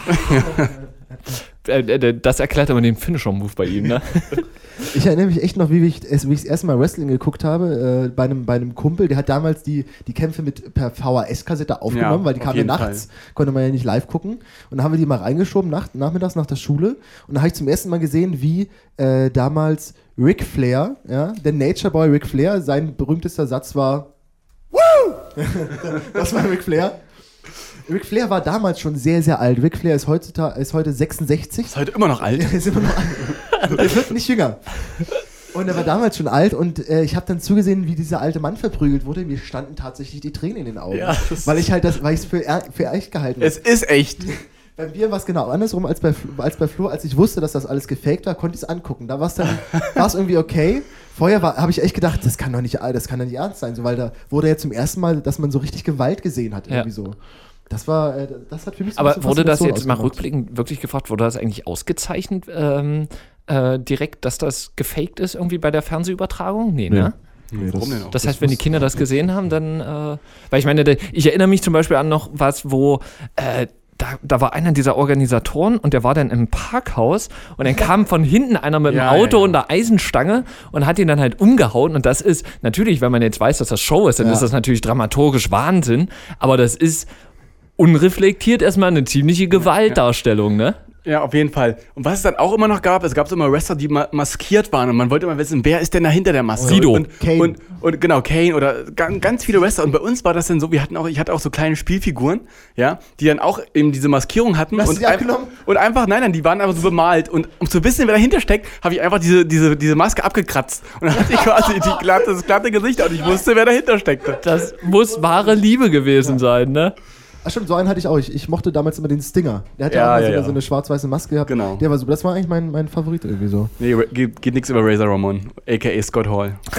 Das erklärt aber den Finisher-Move bei ihm, ne? Ich erinnere mich echt noch, wie ich, wie ich das erste Mal Wrestling geguckt habe, äh, bei, einem, bei einem Kumpel, der hat damals die, die Kämpfe mit per V H S-Kassette aufgenommen, Ja, weil die auf kamen ja jeden nachts, Fall. konnte man ja nicht live gucken. Und dann haben wir die mal reingeschoben, nach, nachmittags nach der Schule. Und da habe ich zum ersten Mal gesehen, wie äh, damals Ric Flair, ja, der Nature Boy Ric Flair, sein berühmtester Satz war Woo! Das war Ric Flair. Ric Flair war damals schon sehr, sehr alt. Ric Flair ist, heutzutage, ist heute sechsundsechzig. Ist heute immer noch alt. ist immer noch alt. Er wird nicht jünger. Und er war damals schon alt und äh, ich habe dann zugesehen, wie dieser alte Mann verprügelt wurde. Mir standen tatsächlich die Tränen in den Augen. Ja, weil ich halt das, weil ich es für, für echt gehalten habe. Es ist echt. Bei mir war es genau andersrum als bei, als bei Flo. Als ich wusste, dass das alles gefaked war, konnte ich es angucken. Da war es dann war's irgendwie okay. Vorher habe ich echt gedacht, das kann doch nicht, das kann doch nicht ernst sein. So, weil da wurde ja zum ersten Mal, dass man so richtig Gewalt gesehen hat. Irgendwie Ja. so. Das war, äh, das hat für mich so Aber ein wurde das Faszination jetzt mal ausgemacht. rückblickend wirklich gefragt, wurde das eigentlich ausgezeichnet ähm, äh, direkt, dass das gefaked ist irgendwie bei der Fernsehübertragung? Nee, Nee. ne? Nee, Warum denn auch? Das heißt, wenn die Kinder das gesehen haben, dann, äh, weil ich meine, ich erinnere mich zum Beispiel an noch was, wo äh, da, da war einer dieser Organisatoren und der war dann im Parkhaus und dann kam von hinten einer mit dem Ja, Auto ja, ja. und einer Eisenstange und hat ihn dann halt umgehauen und das ist natürlich, wenn man jetzt weiß, dass das Show ist, dann Ja. ist das natürlich dramaturgisch Wahnsinn, aber das ist unreflektiert erstmal eine ziemliche Gewaltdarstellung, ne? Ja, auf jeden Fall. Und was es dann auch immer noch gab, es gab so immer Wrestler, die ma- maskiert waren und man wollte immer wissen, wer ist denn da hinter der Maske? Sido. Und, Kane. Und, und genau, Kane oder ganz, ganz viele Wrestler. Und bei uns war das dann so, wir hatten auch, ich hatte auch so kleine Spielfiguren, ja, die dann auch eben diese Maskierung hatten. Hast du und, die abgenommen? und einfach, nein, nein, die waren einfach so bemalt. Und um zu wissen, wer dahinter steckt, habe ich einfach diese, diese, diese Maske abgekratzt. Und dann hatte ich quasi die glatte, das glatte Gesicht und ich wusste, wer dahinter steckte. Das muss wahre Liebe gewesen sein, ne? Ach stimmt, so einen hatte ich auch. Ich, ich mochte damals immer den Stinger. Der hatte Ja, ja auch mal ja, so, eine- ja. so eine schwarz-weiße Maske gehabt. Genau. Der war super. Das war eigentlich mein, mein Favorit irgendwie so. Nee, geht, geht nichts über Razor Ramon, a k a. Scott Hall.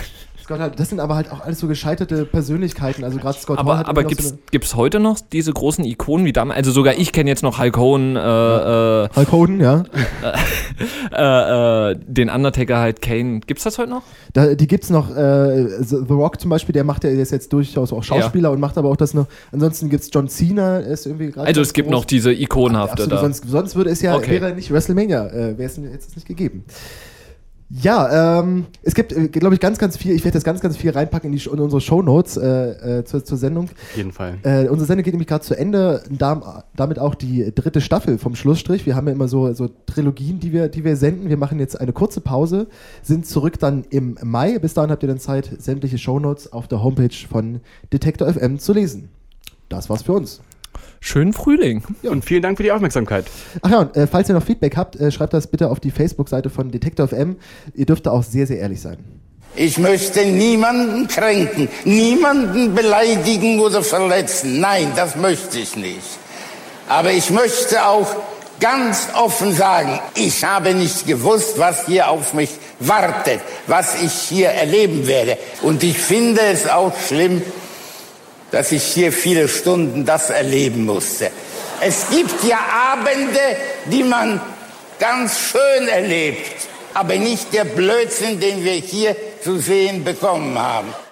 Scott Hall, das sind aber halt auch alles so gescheiterte Persönlichkeiten. Also gerade Scott Hall Aber, hat aber immer noch gibt's, so gibt's heute noch diese großen Ikonen wie damals? Also sogar ich kenne jetzt noch Hulk Hogan, äh, äh, Hulk Hogan, ja. äh, äh, den Undertaker halt, Kane. Gibt's das heute noch? Da, die gibt's noch, äh, The Rock zum Beispiel, der macht ja, der ist jetzt durchaus auch Schauspieler ja. und macht aber auch das noch. Ansonsten gibt's John Cena, ist irgendwie gerade. Also es gibt groß. noch diese ikonhafte Absolut, da. Sonst, sonst würde es ja, okay. wäre nicht WrestleMania, äh, wäre es jetzt nicht gegeben. Ja, ähm, es gibt, äh, glaube ich, ganz, ganz viel, ich werde jetzt ganz, ganz viel reinpacken in, die, in unsere Shownotes äh, äh, zur, zur Sendung. Auf jeden Fall. Äh, unsere Sendung geht nämlich gerade zu Ende, da, damit auch die dritte Staffel vom Schlussstrich. Wir haben ja immer so, so Trilogien, die wir, die wir senden. Wir machen jetzt eine kurze Pause, sind zurück dann im Mai. Bis dahin habt ihr dann Zeit, sämtliche Shownotes auf der Homepage von Detektor F M zu lesen. Das war's für uns. Schönen Frühling. Ja. Und vielen Dank für die Aufmerksamkeit. Ach ja, und äh, falls ihr noch Feedback habt, äh, schreibt das bitte auf die Facebook-Seite von Detektor F M. Ihr dürft da auch sehr, sehr ehrlich sein. Ich möchte niemanden kränken, niemanden beleidigen oder verletzen. Nein, das möchte ich nicht. Aber ich möchte auch ganz offen sagen, ich habe nicht gewusst, was hier auf mich wartet, was ich hier erleben werde. Und ich finde es auch schlimm, dass ich hier viele Stunden das erleben musste. Es gibt ja Abende, die man ganz schön erlebt, aber nicht der Blödsinn, den wir hier zu sehen bekommen haben.